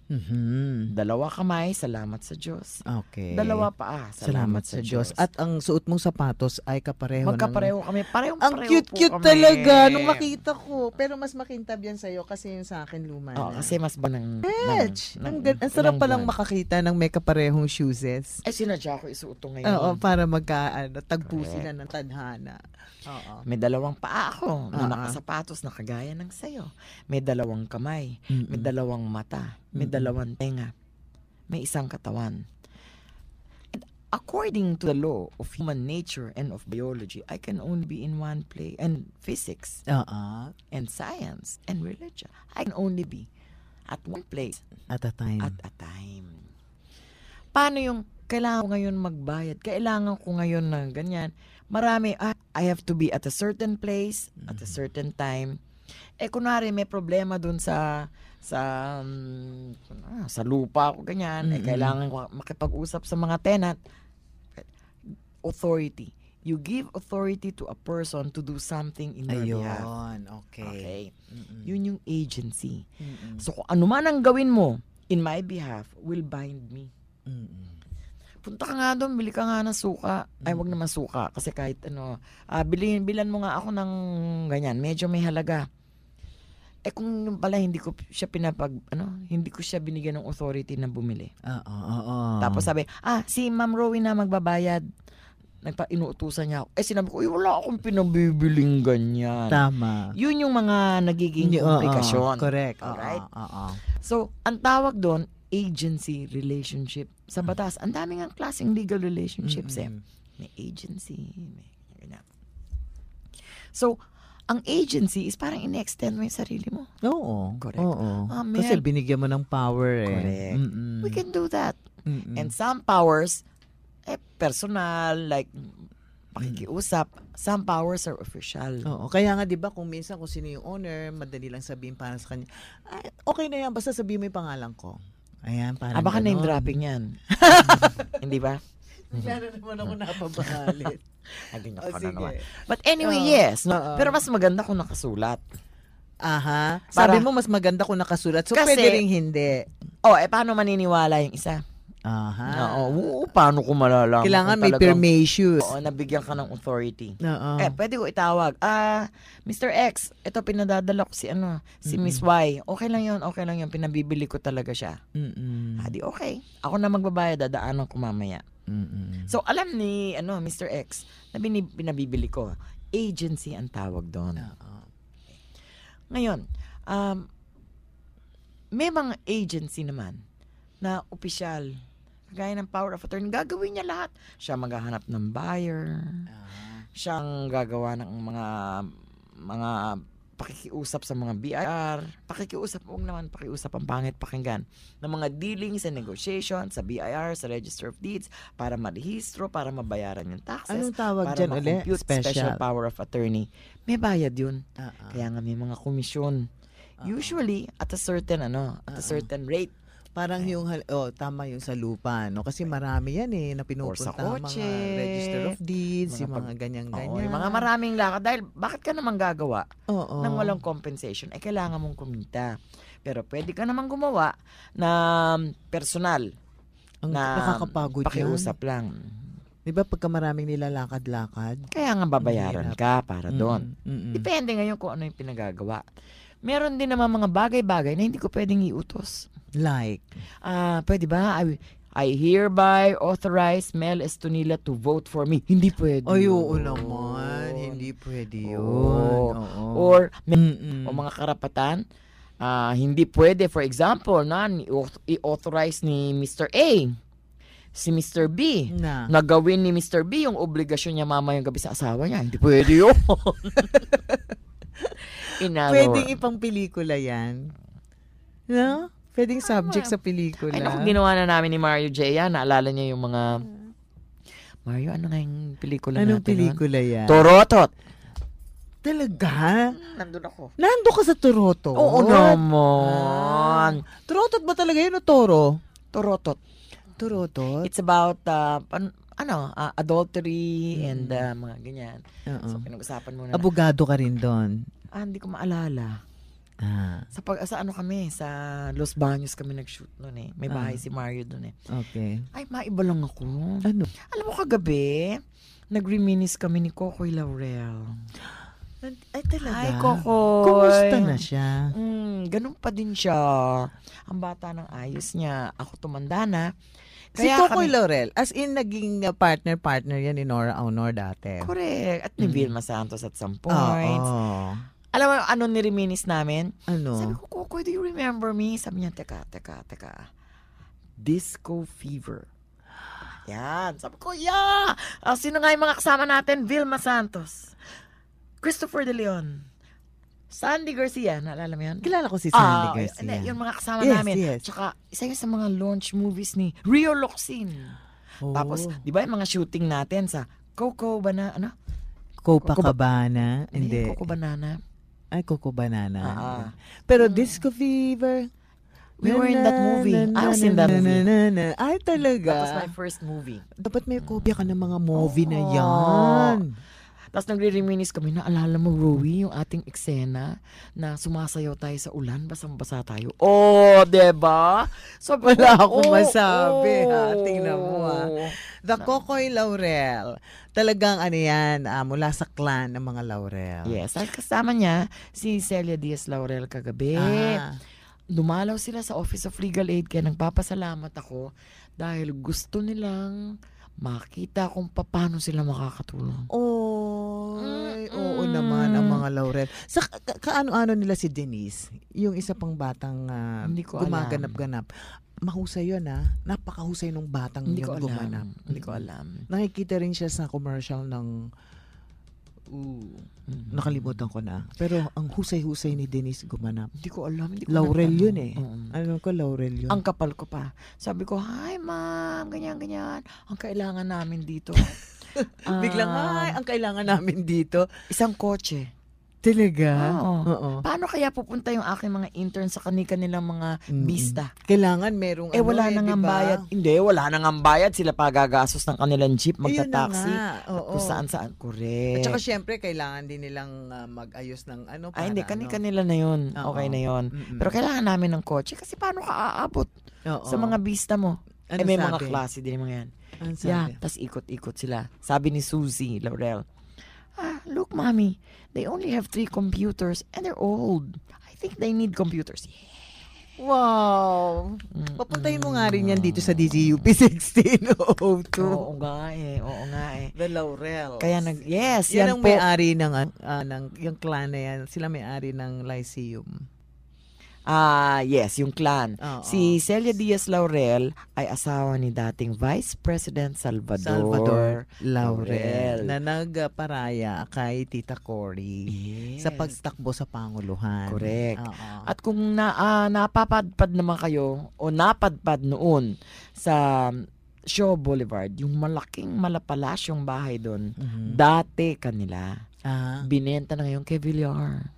Mhm. Dalawa kamay, salamat sa Diyos. Okay. Dalawa paa, salamat, sa Diyos. At ang suot mong sapatos ay kapareho Magkapareho ng... kami. Parehong Ang pareho cute-cute po kami. talaga nung makita ko. Pero mas makintab yan sa'yo kasi yung sa akin luma Oo, na. kasi mas ba ng... Edge. ng- Ang, gan- ang sarap ng palang buwan. makakita ng may kaparehong shoeses. Eh, sinadya ko isuot to ngayon. Oo, para magka, ano, tagpo Correct. sila ng tadhana. Oo. May dalawang paa ako na Oo. nakasapatos na kagaya ng sayo. May dalawang kamay. Mm-mm. May dalawang mata. May Mm-mm. dalawang tenga. May isang katawan. And according to the law of human nature and of biology, I can only be in one place. And physics. Oo. And science. And religion. I can only be at one place. At a time. At a time. Paano yung kailangan ko ngayon magbayad? Kailangan ko ngayon na ganyan. Marami, ah, I have to be at a certain place, at a certain time. Eh, kunwari, may problema dun sa sa um, ah, sa lupa ko, ganyan. Eh, Mm-mm. kailangan ko makipag-usap sa mga tenant. Authority. You give authority to a person to do something in your behalf. Ayun, okay. Okay. Mm-mm. Yun yung agency. Mm-mm. So, kung ano man ang gawin mo in my behalf will bind me. Mm-mm. Punta ka nga doon, bili ka nga ng suka. Ay, wag naman suka. Kasi kahit ano, ah, bilhin, bilan mo nga ako ng ganyan. Medyo may halaga. Eh kung yung pala hindi ko siya pinapag, ano, hindi ko siya binigyan ng authority na bumili. Oo, oo. Tapos sabi, ah, si Ma'am Rowena magbabayad. Nagpa inuutusan niya ako. Eh sinabi ko, eh, wala akong pinabibiling ganyan. Tama. Yun yung mga nagiging Hindi, oo, komplikasyon. correct. Alright? Oo, oo. So, ang tawag doon, agency relationship. Sa batas, ang daming ang klaseng legal relationships eh. Mm-mm. May agency, may ganyan. So, ang agency is parang in-extend mo yung sarili mo. Oo. Correct. Oo. Ah, Kasi Mel. binigyan mo ng power eh. Correct. Mm-mm. We can do that. Mm-mm. And some powers, eh, personal, like, pakikiusap. Some powers are official. Oo, kaya nga 'di ba kung minsan kung sino yung owner, madali lang sabihin para sa kanya. Ay, okay na yan basta sabihin mo yung pangalan ko. Ayan, parang Ah, baka name ganon. dropping yan. Hindi ba? Kaya na naman ako napabahalit. Ay, ganyan Oh, ka na sige. naman. But anyway, Oo. yes. No, Oo. pero mas maganda kung nakasulat. Aha. Para- Sabi mo mas maganda kung nakasulat. So Kasi- pwede ring hindi. Oh, eh paano maniniwala yung isa? Aha. Oo, oo, paano ko malalaman? Kailangan kung may talagang- permission. Oo, nabigyan ka ng authority. Oo. Eh, pwede ko itawag. Ah, Mister X, ito pinadadala ko si ano, si Mm-mm. Miss Y. Okay lang yun, okay lang yun. Pinabibili ko talaga siya. Mm-mm. Hadi, okay. Ako na magbabayad, dadaanan ko mamaya. Mm-mm. So, alam ni ano Mister X na bini- pinabibili ko. Agency ang tawag doon. Ngayon, um, may mga agency naman na opisyal, gaya ng power of attorney, gagawin niya lahat. Siya maghahanap ng buyer, siyang gagawa ng mga mga pakikiusap sa mga B I R, pakikiusap, huwag naman pakiusap ang pangit pakinggan, ng mga dealings and negotiations sa B I R, sa Register of Deeds, para marehistro, para mabayaran yung taxes. Anong tawag para dyan ulit? ma-compute special. special power of attorney. May bayad yun. Uh-uh. Kaya nga may mga komisyon. Uh-uh. Usually, at a certain, ano, at uh-uh. a certain rate. Parang yung, oh, tama yung sa lupa, no? Kasi marami yan eh, na pinupunta kotse, mga Register of Deeds, mga yung mga ganyan-ganyan. Oo, yung mga maraming lakad. Dahil, bakit ka naman gagawa Oo. ng walang compensation? Eh, kailangan mong kumita. Pero pwede ka naman gumawa na personal. Ang na nakakapagod pakiusap yan. lang. Di ba pagka maraming nilalakad-lakad? Kaya nga babayaran ka para doon. Mm-mm. Depende ngayon kung ano yung pinagagawa. Meron din naman mga bagay-bagay na hindi ko pwedeng iutos. Like? Ah, uh, pwede ba? I, I hereby authorize Mel Estonila to vote for me. Hindi pwede. Ay, oo naman. Hindi pwede yun. Oo. Oo. Or, may, o mga karapatan, uh, hindi pwede, for example, na i-authorize ni Mister A, si Mister B, na. nagawin ni Mister B yung obligasyon niya mamayang gabi sa asawa niya. Hindi pwede yun. Pwedeng ipang pelikula yan. No? Pwedeng subject sa pelikula. Ay, naku, ginawa na namin ni Mario J. yan. Naalala niya yung mga... Mario, ano nga yung pelikula Anong natin? Anong pelikula yan? Torotot. Talaga? Nandun ako. Nandun ka sa Torotot? Oo naman. Ah. Torotot ba talaga yun o Toro? Torotot. Torotot? It's about, uh, pan, ano, uh, adultery mm. and uh, mga ganyan. Uh-uh. So, pinag-usapan muna. Abogado ka rin doon? Ah, hindi ko maalala. Ah. Sa pag sa ano kami, sa Los Baños kami nag-shoot noon eh. May bahay ah. si Mario doon eh. Okay. Ay, maiba lang ako. Ano? Alam mo kagabi, nag-reminisce kami ni Kokoy Laurel. Ay, talaga? Ay, Kokoy. Kumusta na siya? Mm, ganun pa din siya. Ang bata ng ayos niya. Ako tumanda na. Kaya si Kokoy kami, Laurel, as in naging partner-partner yan ni Nora Aunor dati. Correct. At ni mm. Vilma Santos at some points. Oh, oh. Alam mo, ano nireminis namin? Ano? Sabi ko, Kokoy, do you remember me? Sabi niya, teka, teka, teka. Disco Fever. Yan. Sabi ko, yeah! Uh, sino nga yung mga kasama natin? Vilma Santos. Christopher De Leon. Sandy Garcia. Naalala mo yan? Kilala ko si Sandy uh, Garcia. Hindi, yung mga kasama yes, namin. Yes. Tsaka, isa yun sa mga launch movies ni Rio Locsin. Oh. Tapos, di ba yung mga shooting natin sa Coco Banana, ano? Copacabana. Hindi. Coco Banana. Ay, Coco Banana. Uh-huh. Pero Disco Fever. We were in that movie. I was in that movie. Ay, talaga. That was my first movie. Dapat may kopya ka ng mga movie oh. na yan. Tapos nagre-reminisce kami na, alala mo, Rowie, yung ating eksena na sumasayaw tayo sa ulan, basang-basa tayo. Oh, diba? So, wala akong oh, masabi, oh. ha? Tingnan mo, ha? The Kokoy Laurel. Talagang ano yan, uh, mula sa clan ng mga Laurel. Yes. At kasama niya, si Celia Diaz Laurel kagabi. Ah. Dumalaw sila sa Office of Legal Aid, kaya nagpapasalamat ako dahil gusto nilang makita kung paano sila makakatulong. Oh, mm-hmm. Oo naman ang mga Laurel. Sa ka- kaano-ano nila si Denise, yung isa pang batang uh, gumaganap-ganap. Mahusay yun, ha? Napakahusay nung batang Hindi yun ko gumanap. Alam. Hindi ko alam. Nakikita rin siya sa commercial ng Ooh, mm-hmm. nakalimutan ko na. Pero ang husay-husay ni Denise gumanap. Hindi ko alam. Hindi ko Laurel alam. yun eh. Mm-hmm. Alam ko, Laurel yun. Ang kapal ko pa. Sabi ko, hi ma'am, ganyan-ganyan. Ang kailangan namin dito. uh, Biglang, hi, ang kailangan namin dito. Isang kotse. Talaga? Oo. Oo. Paano kaya pupunta yung aking mga interns sa kanilang mga mm-hmm. bista? Kailangan merong eh, ano wala eh, nang diba? ang bayad. Hindi, wala nang ang bayad. Sila pa gagasos ng kanilang jeep, magta-taxi. Oo. Kung saan-saan. Correct. At saka syempre, kailangan din nilang uh, mag-ayos ng ano. Ay, hindi. Ano. Kani-kanila na yun. Oo. Okay na yun. Mm-mm. Pero kailangan namin ng kotse kasi paano ka aabot Oo. sa mga bista mo? Ano eh, may sabi? mga klase din mga yan. Ano yeah, tas ikot-ikot sila. Sabi ni Susie Laurel, ah, look, mommy, they only have three computers and they're old. I think they need computers. Yeah. Wow. Mm-hmm. Papuntahin mo nga rin yan dito sa D Z U P sixteen oh two. Oo nga eh. Oo nga eh. The Laurel. Kaya nag, yes. Yan, yan ang po. may-ari ng, uh, ng, yung clan na yan. Sila may-ari ng Lyceum. Ah, yes, yung clan. Oo. Si Celia Diaz Laurel ay asawa ni dating Vice President Salvador, Salvador Laurel. Laurel na nagparaya kay Tita Cory Yes. sa pagtakbo sa Panguluhan. Correct. Oo. At kung na, ah, napapadpad naman kayo o napadpad noon sa Shaw Boulevard, yung malaking malapalasyong bahay doon, Mhm. dati kanila. Ah. Binenta na ngayon kay Villar.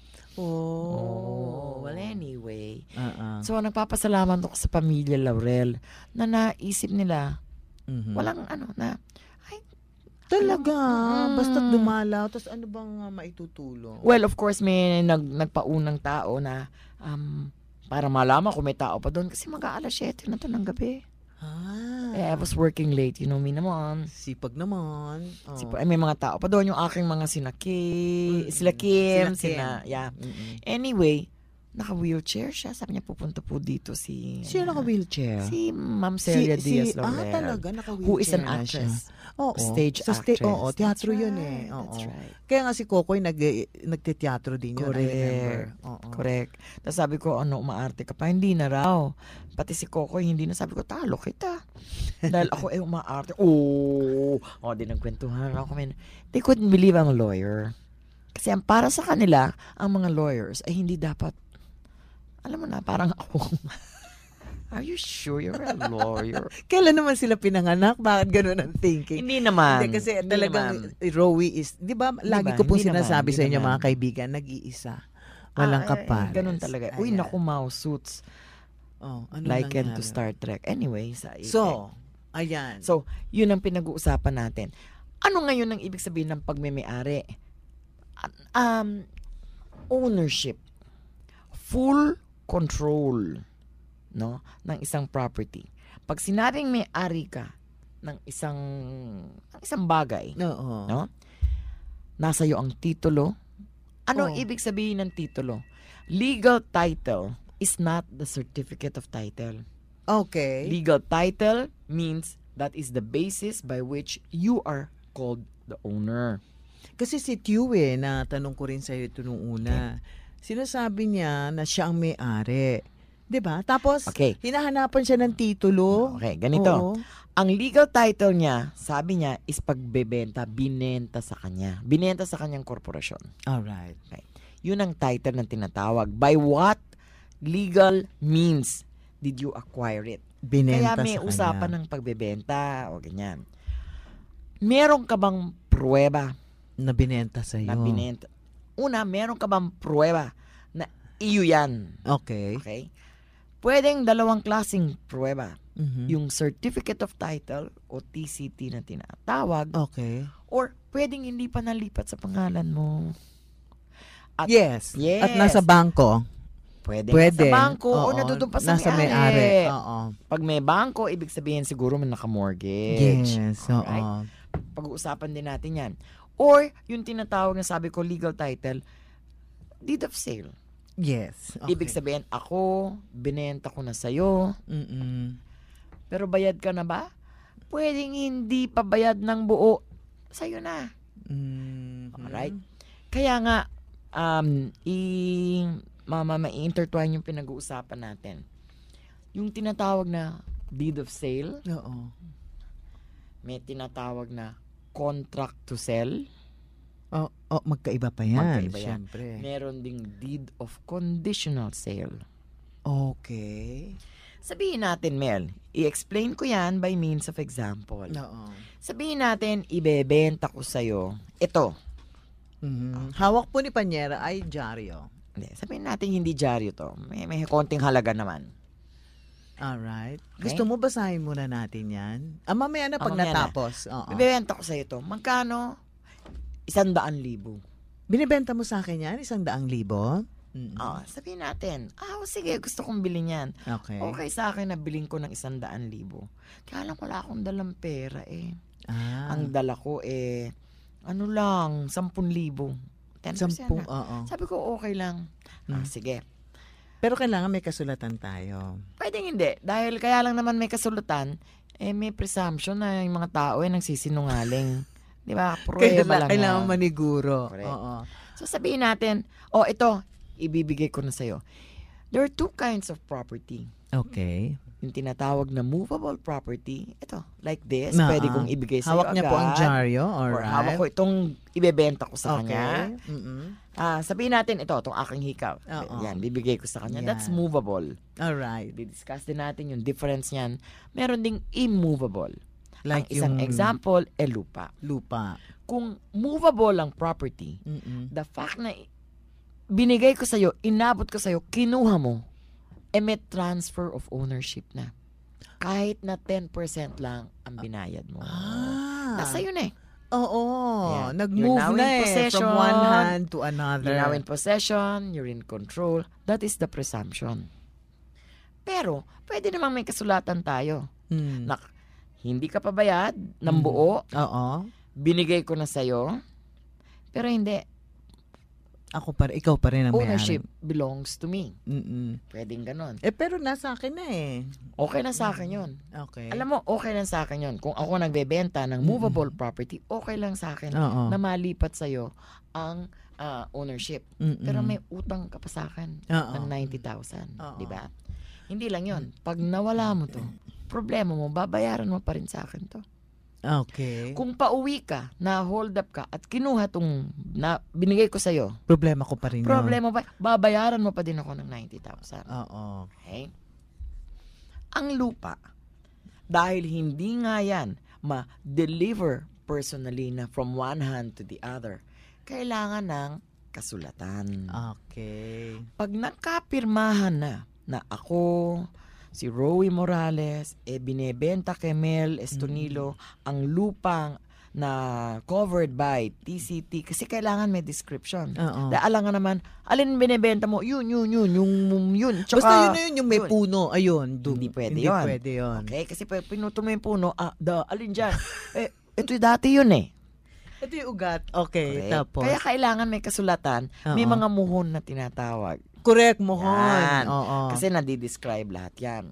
Oh. Well, anyway. Uh-uh. So, nagpapasalamat ako sa pamilya Laurel na naisip nila, Mhm. walang ano na, Talaga, Mm. basta dumalaw. Tapos ano bang uh, maitutulong? well, of course, may nag, nagpaunang tao na um, para malaman kung may tao pa doon kasi mag-aalas siyete na to ng gabi. Ah. Eh, I was working late, you know me naman. Sipag naman. Oh. Sipag, eh, may mga tao pa doon, yung aking mga sina Kim, sila Kim, Sila Kim. sina, yeah. Mm-mm. Anyway, naka-wheelchair siya. Sabi niya, pupunta po dito si... Sino naka-wheelchair? Si Ma'am Celia Si- Diaz si- Laurel. ah, talaga, naka-wheelchair Who is an na siya. actress. Oo. Stage Sa sta- actress. Oo, teatro That's yun right, eh. Oo. That's right. Kaya nga si Kokoy nag, nagteteatro din yun. I remember. Correct. Oo. Correct. Tapos sabi ko, ano, umaarte ka pa? Hindi na raw. Pati si Kokoy, hindi na. Sabi ko, talo kita. Dahil ako, eh, umaarte. Oo. Oh, di nagkwentuhan ako. Man. They couldn't believe I'm a lawyer. Kasi ang para sa kanila, ang mga lawyers ay hindi dapat, alam mo na, parang ako. Are you sure you're a lawyer? Kailan naman sila pinanganak? Bakit ganun ang thinking? Hindi naman. Hindi, kasi Hindi talagang naman. Rowie is, di ba, lagi ba? ko po Hindi sinasabi naman, sa hindi inyo naman. mga kaibigan, nag-iisa. Walang Ah, kapal. eh, ganun talaga. Uy, Ayan. naku, mouse suits. Oh, ano Likened nangyari? to Star Trek. Anyway, sa So, ayan. So, yun ang pinag-uusapan natin. Ano ngayon ang ibig sabihin ng pagmeme-ari? Um, ownership. Full control, no, ng isang property. Pag sinabing may-ari ka ng isang ng isang bagay, Oo. no? Nasa iyo ang titulo. Ano Oo. ibig sabihin ng titulo? Legal title is not the certificate of title. Okay. Legal title means that is the basis by which you are called the owner. Kasi si Tew eh, na tanong ko rin sa'yo ito nung una. Sinasabi niya na siya ang may-ari. 'Di ba? Tapos, Okay. hinahanapan siya ng titulo. Okay, ganito. Oo. Ang legal title niya, sabi niya, is pagbebenta, binenta sa kanya. Binenta sa kanyang korporasyon. Alright. Okay. Yun ang title ng tinatawag. By what legal means did you acquire it? Binenta Kaya may sa usapan kanya. ng pagbebenta o ganyan. Meron ka bang pruweba Na binenta sa'yo. na binenta? Una, meron ka bang pruweba na iyo yan? Okay. Okay? Pwedeng dalawang klaseng pruweba. Mhm. Yung Certificate of Title o T C T na tinatawag. Okay. Or pwedeng hindi pa nalipat sa pangalan mo. At, Yes. Yes. At nasa bangko. Pwede, Pwede. nasa bangko o Oo. natutup pa sa Nasa may-ari. may-ari. Oo. Pag may bangko, ibig sabihin siguro may naka-mortgage. Yes. Oo. Alright? Pag-uusapan din natin yan. Or, yung tinatawag na sabi ko, legal title, deed of sale. Yes. Okay. Ibig sabihin, ako, binenta ko na sa'yo. Mm-mm. Pero bayad ka na ba? Pwedeng hindi pa bayad ng buo. Sa'yo na. Mm-hmm. Alright? Kaya nga, um, i, mama, ma-intertwine yung pinag-uusapan natin. Yung tinatawag na deed of sale. Oo. May tinatawag na contract to sell. Oh, oh, magkaiba pa yan. Magkaiba yan. Siyempre. Meron ding deed of conditional sale. Okay. Sabihin natin, Mel, i-explain ko yan by means of example. Oo. Sabihin natin, ibebenta ko sa'yo. Ito. Mhm. Hawak po ni Panyera ay dyaryo. Hindi, sabihin natin hindi dyaryo to. May, may konting halaga naman. Alright. Okay. Gusto mo basahin muna natin yan? Ah, mamaya na pag Ah, mamaya na. natapos. Oo. Ibebenta ko sa'yo to. Magkano? Isang daan libo. Binibenta mo sa akin yan? Isang daang libo? Mm-mm. Ah, sabihin natin, ah, oh, sige, gusto kong bilhin yan. Okay. Okay sa akin na bilhin ko ng isang daan libo. Kaya lang wala akong dalang pera eh. Ah. Ang dala ko eh, ano lang, sampun libo. ten percent Sampung, na. oo. Sabi ko, okay lang. Ah, Hmm. sige. Pero kailangan may kasulatan tayo. Pwedeng hindi. Dahil kaya lang naman may kasulatan, eh may presumption na yung mga tao eh nagsisinungaling. Di ba? Pruweba lang Kailangan yan. maniguro. Correct. Oo. So sabihin natin, oh ito, ibibigay ko na sa'yo. There are two kinds of property. Okay. Yung tinatawag na movable property, ito, like this, Na, pwede ah. kong ibigay sa'yo Hawak niya agad. po ang dyaryo, Or alright. hawak ko itong ibebenta ko sa Okay. kanya. Mm-mm. Ah, sabihin natin ito, itong aking hikaw. Oo. Yan, bibigay ko sa kanya. Yan. That's movable. Alright. Di-discuss din natin yung difference niyan. Meron ding immovable. Like ang isang yung- example, e lupa. Lupa. Kung movable ang property, Mm-mm. the fact na binigay ko sa'yo, inabot ko sa'yo, kinuha mo, eh may transfer of ownership na. Kahit na ten percent lang ang binayad mo. Ah. Nasa yun eh. Oo. Yan. Nag-move You're now na in eh. possession. From one hand to another. You're now in possession, you're in control. That is the presumption. Pero, pwede naman may kasulatan tayo. Hmm. Na hindi ka pabayad ng buo. Oo. Binigay ko na sa'yo. Pero hindi. Ako pa rin, ikaw pa rin ang Ownership may-ari. belongs to me. Mm-mm. Pwedeng ganon. Eh, pero nasa akin na eh. Okay na sa akin yun. Okay. Alam mo, okay lang sa akin yun. Kung ako nagbebenta ng movable property, okay lang sa akin Oo. na malipat sa'yo ang ah, ownership. Mm-mm. Pero may utang ka pa sa akin Oo. ng ninety thousand. Oo. Di ba? Hindi lang yun. Pag nawala mo to, problema mo, babayaran mo pa rin sa akin to. Okay. Kung pauwi ka, na hold up ka, at kinuha tong na, binigay ko sa'yo, Problema ko pa rin yun. problema pa, babayaran mo pa din ako ng ninety thousand. Oo. Okay? Ang lupa, dahil hindi nga yan ma-deliver personally na from one hand to the other, kailangan ng kasulatan. Okay. Pag nagkapirmahan na na ako, si Rowie Morales, eh binebenta kay Mel Estonilo ang lupang na covered by T C T kasi kailangan may description. Oo. Dahil alam nga naman, alin binebenta mo, yun, yun, yun, yung yun. Tsaka, Basta yun na yun, yung may yun. puno. Ayun. Dun. Hindi pwede Hindi yun. pwede yun. Okay, kasi pag pinuto mo yung puno, ah, da, alin dyan? eh, ito dati yun eh. Ito yung ugat. Okay, Correct. tapos. Kaya kailangan may kasulatan, may Oo. mga muhon na tinatawag. Correct, mohon. Yan. Oo. Kasi nadi-describe lahat yan.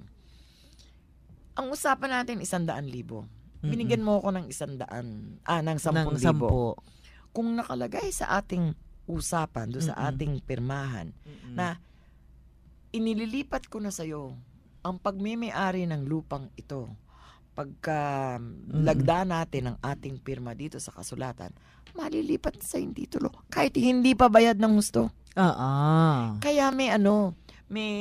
Ang usapan natin, isang daan libo. Binigyan mo ako ng isang daan, ah, ng sampung Ng libo. sampu. Kung nakalagay sa ating usapan, doon sa Mm-mm. ating pirmahan, na inililipat ko na sa'yo ang pagmimay-ari ng lupang ito, pagka lagda natin ang ating pirma dito sa kasulatan, malilipat sa hindi tulo. Kahit hindi pa bayad ng husto. Ah. Kaya may ano, may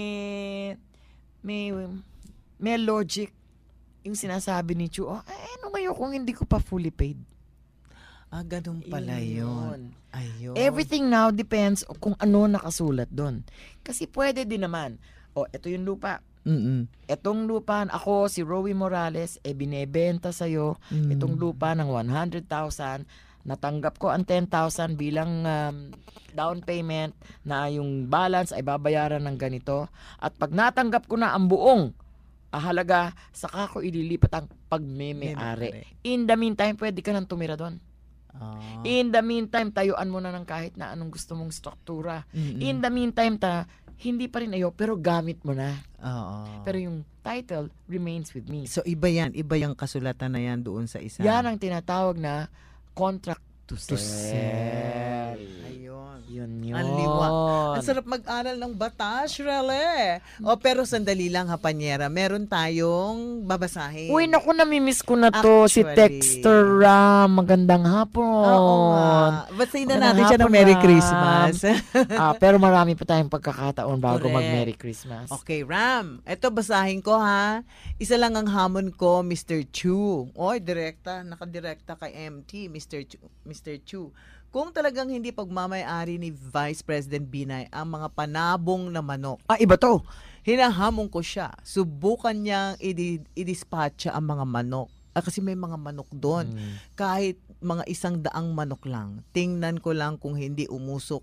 may may logic yung sinasabi ni Chu. Oh, eh, ano ngayon kung hindi ko pa fully paid? Ah, ganun pala yun. Ayun. Everything now depends kung ano nakasulat doon. Kasi pwede din naman. Oh, ito yung lupa. Mm-mm. Etong lupa, ako, si Rowie Morales, eh binebenta sa'yo Mm. itong lupa ng one hundred thousand. Natanggap ko ang ten thousand bilang um, down payment na yung balance ay babayaran ng ganito. At pag natanggap ko na ang buong ah, halaga, saka ko ililipat ang pagmeme-ari. In the meantime, pwede ka nang tumira doon. Ah. In the meantime, tayuan mo na ng kahit na anong gusto mong struktura. Mm-mm. In the meantime, ta, hindi pa rin ayo, pero gamit mo na. Oo. Pero yung title remains with me. So, iba yan. Iba yung kasulatan na yan doon sa isa. Yan ang tinatawag na contract to To sell. sell. Ayun. Yun yun. Ang liwa. Ang sarap mag-aral ng batas, really. O, pero sandali lang, Hapanyera. Meron tayong babasahin. Uy, naku, namimiss ko na to. Si Actually. Texter Ram. Magandang hapon. Oo nga. Basahin na Magandang natin siya ng hapon, Merry Ram. Christmas. ah, pero marami pa tayong pagkakataon bago Correct. mag-Merry Christmas. Okay, Ram. Ito, basahin ko, ha. Isa lang ang hamon ko, Mister Chu. Oy, direkta. Nakadirekta kay M T, Mister Chu. Mister Chu. Kung talagang hindi pagmamay-ari ni Vice President Binay ang mga panabong na manok. Ah, iba to. Hinahamon ko siya. Subukan niyang i- i-dispatcha ang mga manok. Ah, kasi may mga manok doon. Hmm. Kahit mga isang daang manok lang. Tingnan ko lang kung hindi umusok.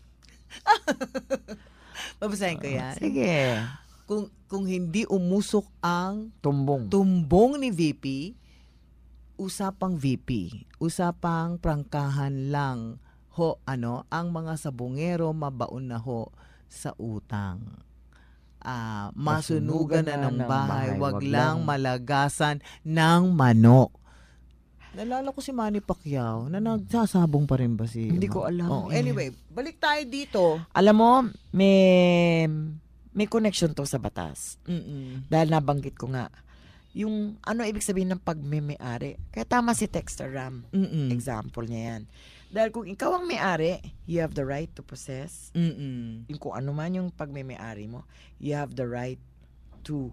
Babasahin ko yan. Sige. Kung kung hindi umusok ang tumbong tumbong ni V P, usapang V P, usapang prangkahan lang ho ano ang mga sabungero mabaon na ho sa utang. Ah, masunugan na ng bahay, wag lang malagasan ng manok. Nalala ko si Manny Pacquiao na nagsasabong pa rin ba si... Hindi ko alam Oh, eh. anyway, balik tayo dito. Alam mo, may may connection to sa batas. Mm-mm. Dahil nabanggit ko nga, yung ano ibig sabihin ng pagme-may-ari. Kaya tama si Texter Ram. Mm-mm. Example niya yan. Dahil kung ikaw ang may-ari, you have the right to possess. Mm-mm. Yung kung ano man yung pagme-may-ari mo, you have the right to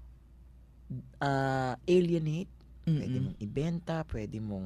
uh, alienate. Mm-mm. Pwede mong ibenta, pwede mong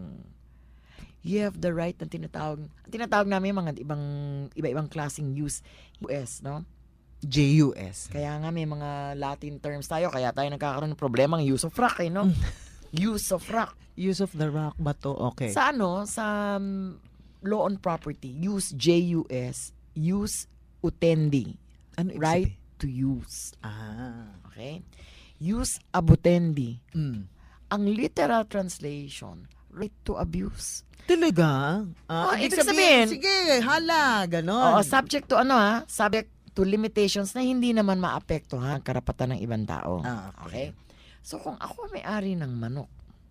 you have the right na tinatawag, tinatawag namin yung mga ibang, iba-ibang klaseng use, U S, no? J U S. Kaya nga may mga Latin terms tayo, kaya tayo nagkakaroon ng problema ng use of rock, eh, no? Use of rock. Use of the rock ba to? Okay. Sa ano, sa um, law on property, use J U S, use utendi. Ano right to use. Ah. Okay? Use abutendi. Mm. Ang literal translation, right to abuse. Talaga? Ah, Ah, ibig sabihin, sige, hala, ganon. Oo, subject to ano ha? Subject to limitations na hindi naman maapektuhan ang karapatan ng ibang tao. Ah, okay. So kung ako may-ari ng manok,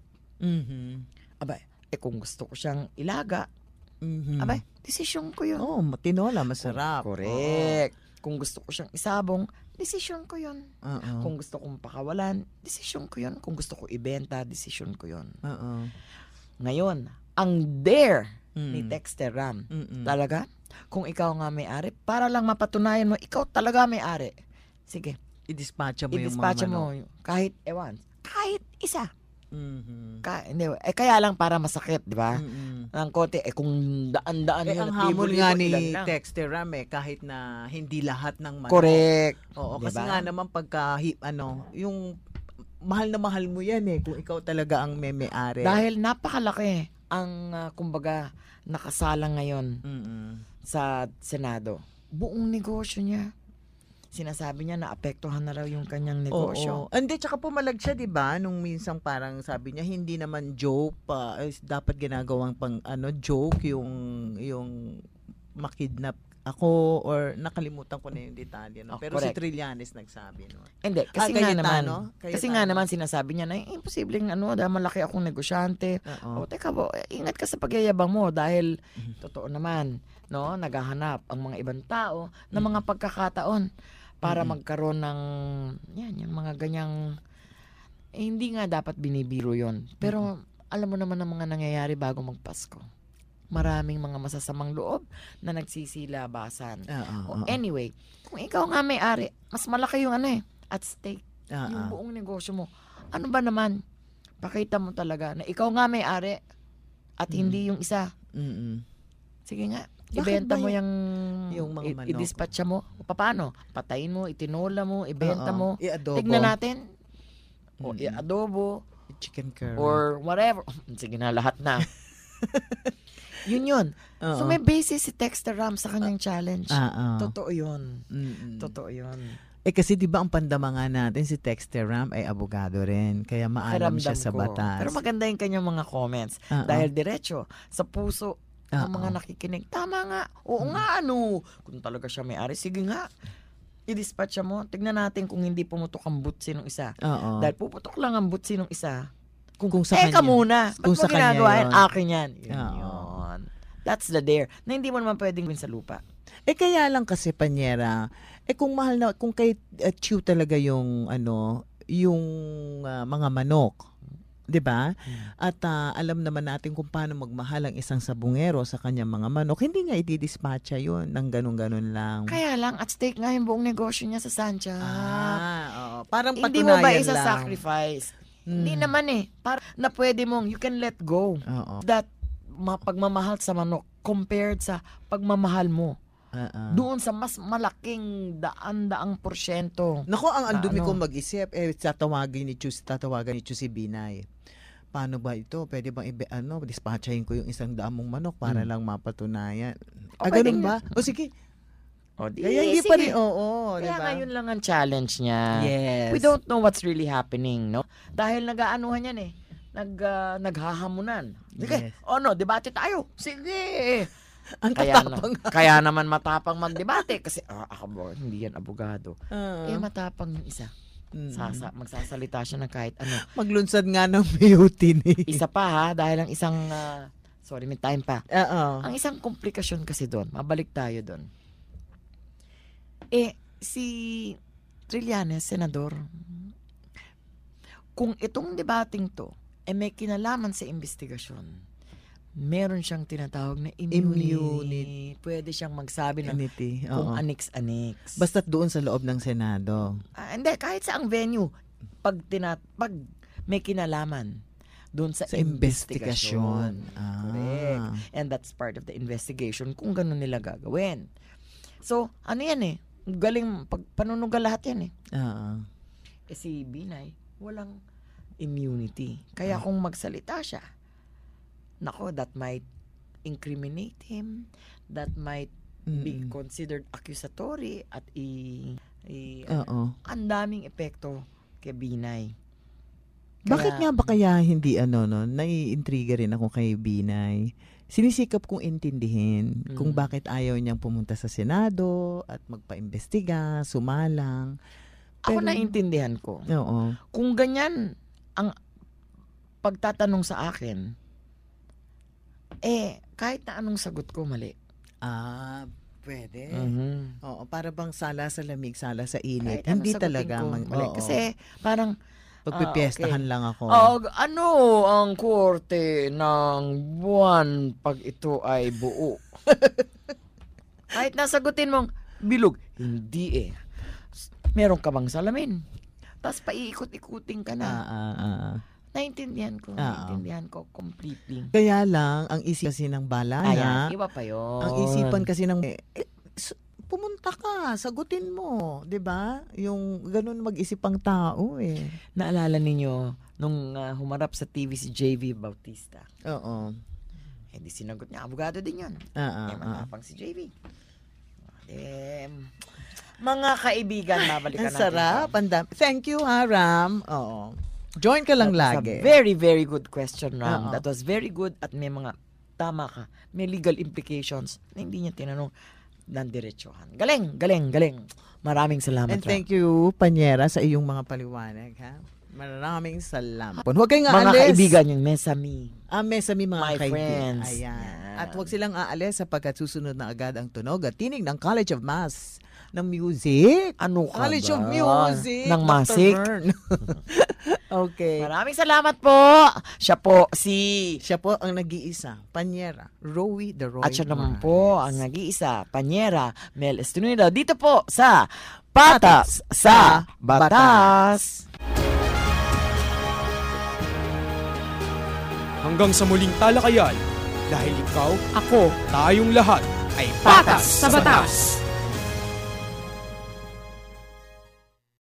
Mhm. abay, eh kung gusto ko siyang ilaga, Mhm. abay, desisyon ko yun. Oh, matinola, masarap. Correct. Kung gusto ko siyang isabong, desisyon ko yun. Oo. Kung gusto kong pakawalan, desisyon ko yun. Kung gusto ko ibenta, desisyon ko yun. Oo. Ngayon, ang dare Mm. ni Texter Ram, Mm-mm. talaga, kung ikaw nga may-ari, para lang mapatunayan mo, ikaw talaga may-ari. Sige. I-dispatcha mo yung mga I-dispatcha manok. mo. Kahit, ewan, kahit isa. Mhm. Ka, hindi, eh, kaya lang para masakit, di ba? Mm-mm. Ang kote, eh kung daan-daan Eh, yun, ang at hamon libo-libo, nga ilan ni lang. Texter Ram eh, kahit na hindi lahat ng manok. Correct. Oo, Diba? kasi nga naman pagka, hi- ano, yung mahal na mahal mo yan eh, kung ikaw talaga ang may-may-ari. Dahil napakalaki ang, uh, kumbaga, nakasalang ngayon Mm-mm. sa Senado. Buong negosyo niya. Sinasabi niya na apektuhan na raw yung kanyang negosyo. Oo. Hindi, tsaka pumalag siya, di ba? Nung minsang parang sabi niya, hindi naman joke pa. Eh, dapat ginagawang pang, ano, joke yung, yung makidnap ako or nakalimutan ko na yung detalye. No? Oh, Pero si correct. Trillanes nagsabi. No? Hindi, Ah, kasi nga Cayetano? naman, Cayetano. kasi nga naman sinasabi niya na, eh, imposibleng ano, dahil malaki akong negosyante. Oo. O, teka bo, eh, ingat ka sa pagyayabang mo dahil, Mm-hmm. totoo naman, no, naghahanap ang mga ibang tao ng mga pagkakataon para Mhm. magkaroon ng, yan, yung mga ganyang, eh, hindi nga dapat binibiro yon. Pero, alam mo naman ang mga nangyayari bago magpasko. Maraming mga masasamang loob na nagsisilabasan. Oo, O, oo. anyway, kung ikaw nga may-ari, mas malaki yung ano eh, at stake. Oo. Yung buong negosyo mo. Ano ba naman? Pakita mo talaga na ikaw nga may-ari at Mm. hindi yung isa. Mm-mm. Sige nga, Bakit ibenta ba mo y- yung, yung mga i- manok? i-dispatcha mo. O, paano? Patayin mo, itinola mo, ibenta Oo. mo. I-adobo. Tignan natin. O Mm-mm. i-adobo. Chicken curry. Or whatever. Sige na, lahat na. Yun yun. So Oo. may basis si Texter Ram sa kanyang challenge. Ah, ah. Totoo yun. Mm-mm. Totoo yun. Eh kasi 'di ba ang pandama nga natin si Texter Ram ay abogado rin kaya maalam siya Pakiramdam sa ko. batas. Pero maganda yung kanyang mga comments. Oo. Dahil diretso, sa puso ng Oo. mga nakikinig. Tama nga. Oo nga, ano. Kung talaga siya may-ari, sige nga. I-dispatch mo. Tignan natin kung hindi pumutok ang butsi ng isa. Oo. Dahil puputok lang ang butsi ng isa. Kung, kung sa Teka kanya. muna. Ba't Kung mo sa kanya ginagawa yun. yan? Akin yan. Yun, Oo. yun. That's the dare. Na hindi mo naman pwedeng gawin sa lupa. Eh kaya lang kasi Panyera, eh kung mahal na kung kay uh, Chew talaga yung ano, yung ah, mga manok, 'di ba? At ah, alam naman natin kung paano magmahal ang isang sabungero sa kanyang mga manok. Hindi nga i-dispatcha 'yon ng ganun-ganun lang. Kaya lang, at stake nga yung buong negosyo niya sa Sancha. Ah, oo. Parang Hindi mo ba patunayan isa lang. sacrifice? Hindi naman eh. Para na pwede mong, you can let go. Oo. That ma- pagmamahal sa manok compared sa pagmamahal mo. Uh-uh. Doon sa mas malaking daan-daang porsyento. Nako, ang Na andumi ano? kong mag-isip, eh, tatawagin ni Chus, tatawagan ni Chus si Binay. Paano ba ito? Pwede bang ibe, ano, dispatchahin ko yung isang daamong manok para Hmm. lang mapatunayan? O, ah, pwedeng- ganun ba? O sige. O, di, Kaya hindi pa rin, sige. oo, Kaya diba? nga yun lang ang challenge niya. Yes. We don't know what's really happening, no? Dahil nag-aanuhan yan eh. Nag, ah, naghahamunan. Sige, Yes. oh no, debate tayo. Sige. Ang kaya, katapang. na, kaya naman matapang magdebate kasi ah, ako ba, hindi yan abogado. Ah. Eh matapang yung isa. Mm. Sasa, magsasalita siya ng kahit ano. Maglunsad nga ng mutiny. Isa pa ha, dahil ang isang, ah, sorry, may time pa. Oo. Ang isang komplikasyon kasi doon, mabalik tayo doon. Eh, si Trillanes, senador, kung itong debating to ay may kinalaman sa investigasyon, meron siyang tinatawag na immunity. immunity. Pwede siyang magsabi ng Immunity. kung Oo. anix-anix. Basta't doon sa loob ng Senado. Ah, hindi, kahit saang venue, pag, tinat pag may kinalaman doon sa, Sa investigasyon. investigasyon. Ah. Correct. And that's part of the investigation kung gano'n nila gagawin. So, ano yan eh? Galing, pag panunugal lahat yan eh. Oo. Eh si Binay, walang immunity. Kaya kung magsalita siya, nako, that might incriminate him, that might Mm-mm. be considered accusatory at i, i Oo. ang daming epekto kay Binay. Bakit nga ba kaya hindi ano no, naiintriga rin ako kay Binay. Sinisikap kong intindihin Mm. kung bakit ayaw niyang pumunta sa Senado at magpaimbestiga, sumalang. Ako Pero- naintindihan ko. Oo. Kung ganyan ang pagtatanong sa akin, eh, kahit na anong sagot ko, mali. Ah, pwede. Mhm. Oo, para bang sala sa lamig, sala sa init. Kahit anong Hindi sagutin talaga. ko, Mag- mali. oo. Kasi parang, Pagpipiestahan ah, okay. lang ako. Ah, ano ang korte ng buwan pag ito ay buo? Kahit nasagutin mong bilog, hindi eh. Meron ka bang salamin? Tapos paiikot-ikutin ka na. Ah, ah, ah. Naintindihan ko. Ah, Naintindihan ko completely. Kaya lang, ang isip kasi ng balaya, Ayan, iba pa yun. ang isipan kasi ng, eh, eh, s- pumunta ka, sagutin mo, 'di ba? Yung ganun mag-isip ang tao eh. Naalala ninyo nung uh, humarap sa T V si J V Bautista? Oo. Eh di sinagot niya, abogado din yun. Ah, ah, eh ah. matapang si J V. Eh, mga kaibigan, babalikan Ang natin. sarap, ang dami. Thank you, ha, Ram. Oo. Join ka lang That was lagi. a very, very good question, Ram. Oo. That was very good at may mga, tama ka, may legal implications na hindi niya tinanong ng diretsuhan. Galing, galing, galing. Maraming salamat, And Ram. thank you, Panyera, sa iyong mga paliwanag, ha? Maraming salamat. Huwag kayong Mga aalis. kaibigan yung Mesami. Ah, Mesami, mga My kaibigan. friends. Ayan. Yan. At huwag silang aalis sapagkat susunod na agad ang tunog at tinig ng College of Mass ng Music. Ano ka College ba? of Music. Ng Doctor Masik? Vern. Okay. Maraming salamat po. Siya po si... Siya po ang nag-iisa. Panyera. Rowie the Roy At siya naman Morales. po ang nag-iisa, Panyera Mel Estrunida, dito po sa Patas sa Batas. Hanggang sa muling talakayan, dahil ikaw, Ako, tayong lahat ay Patas sa Batas.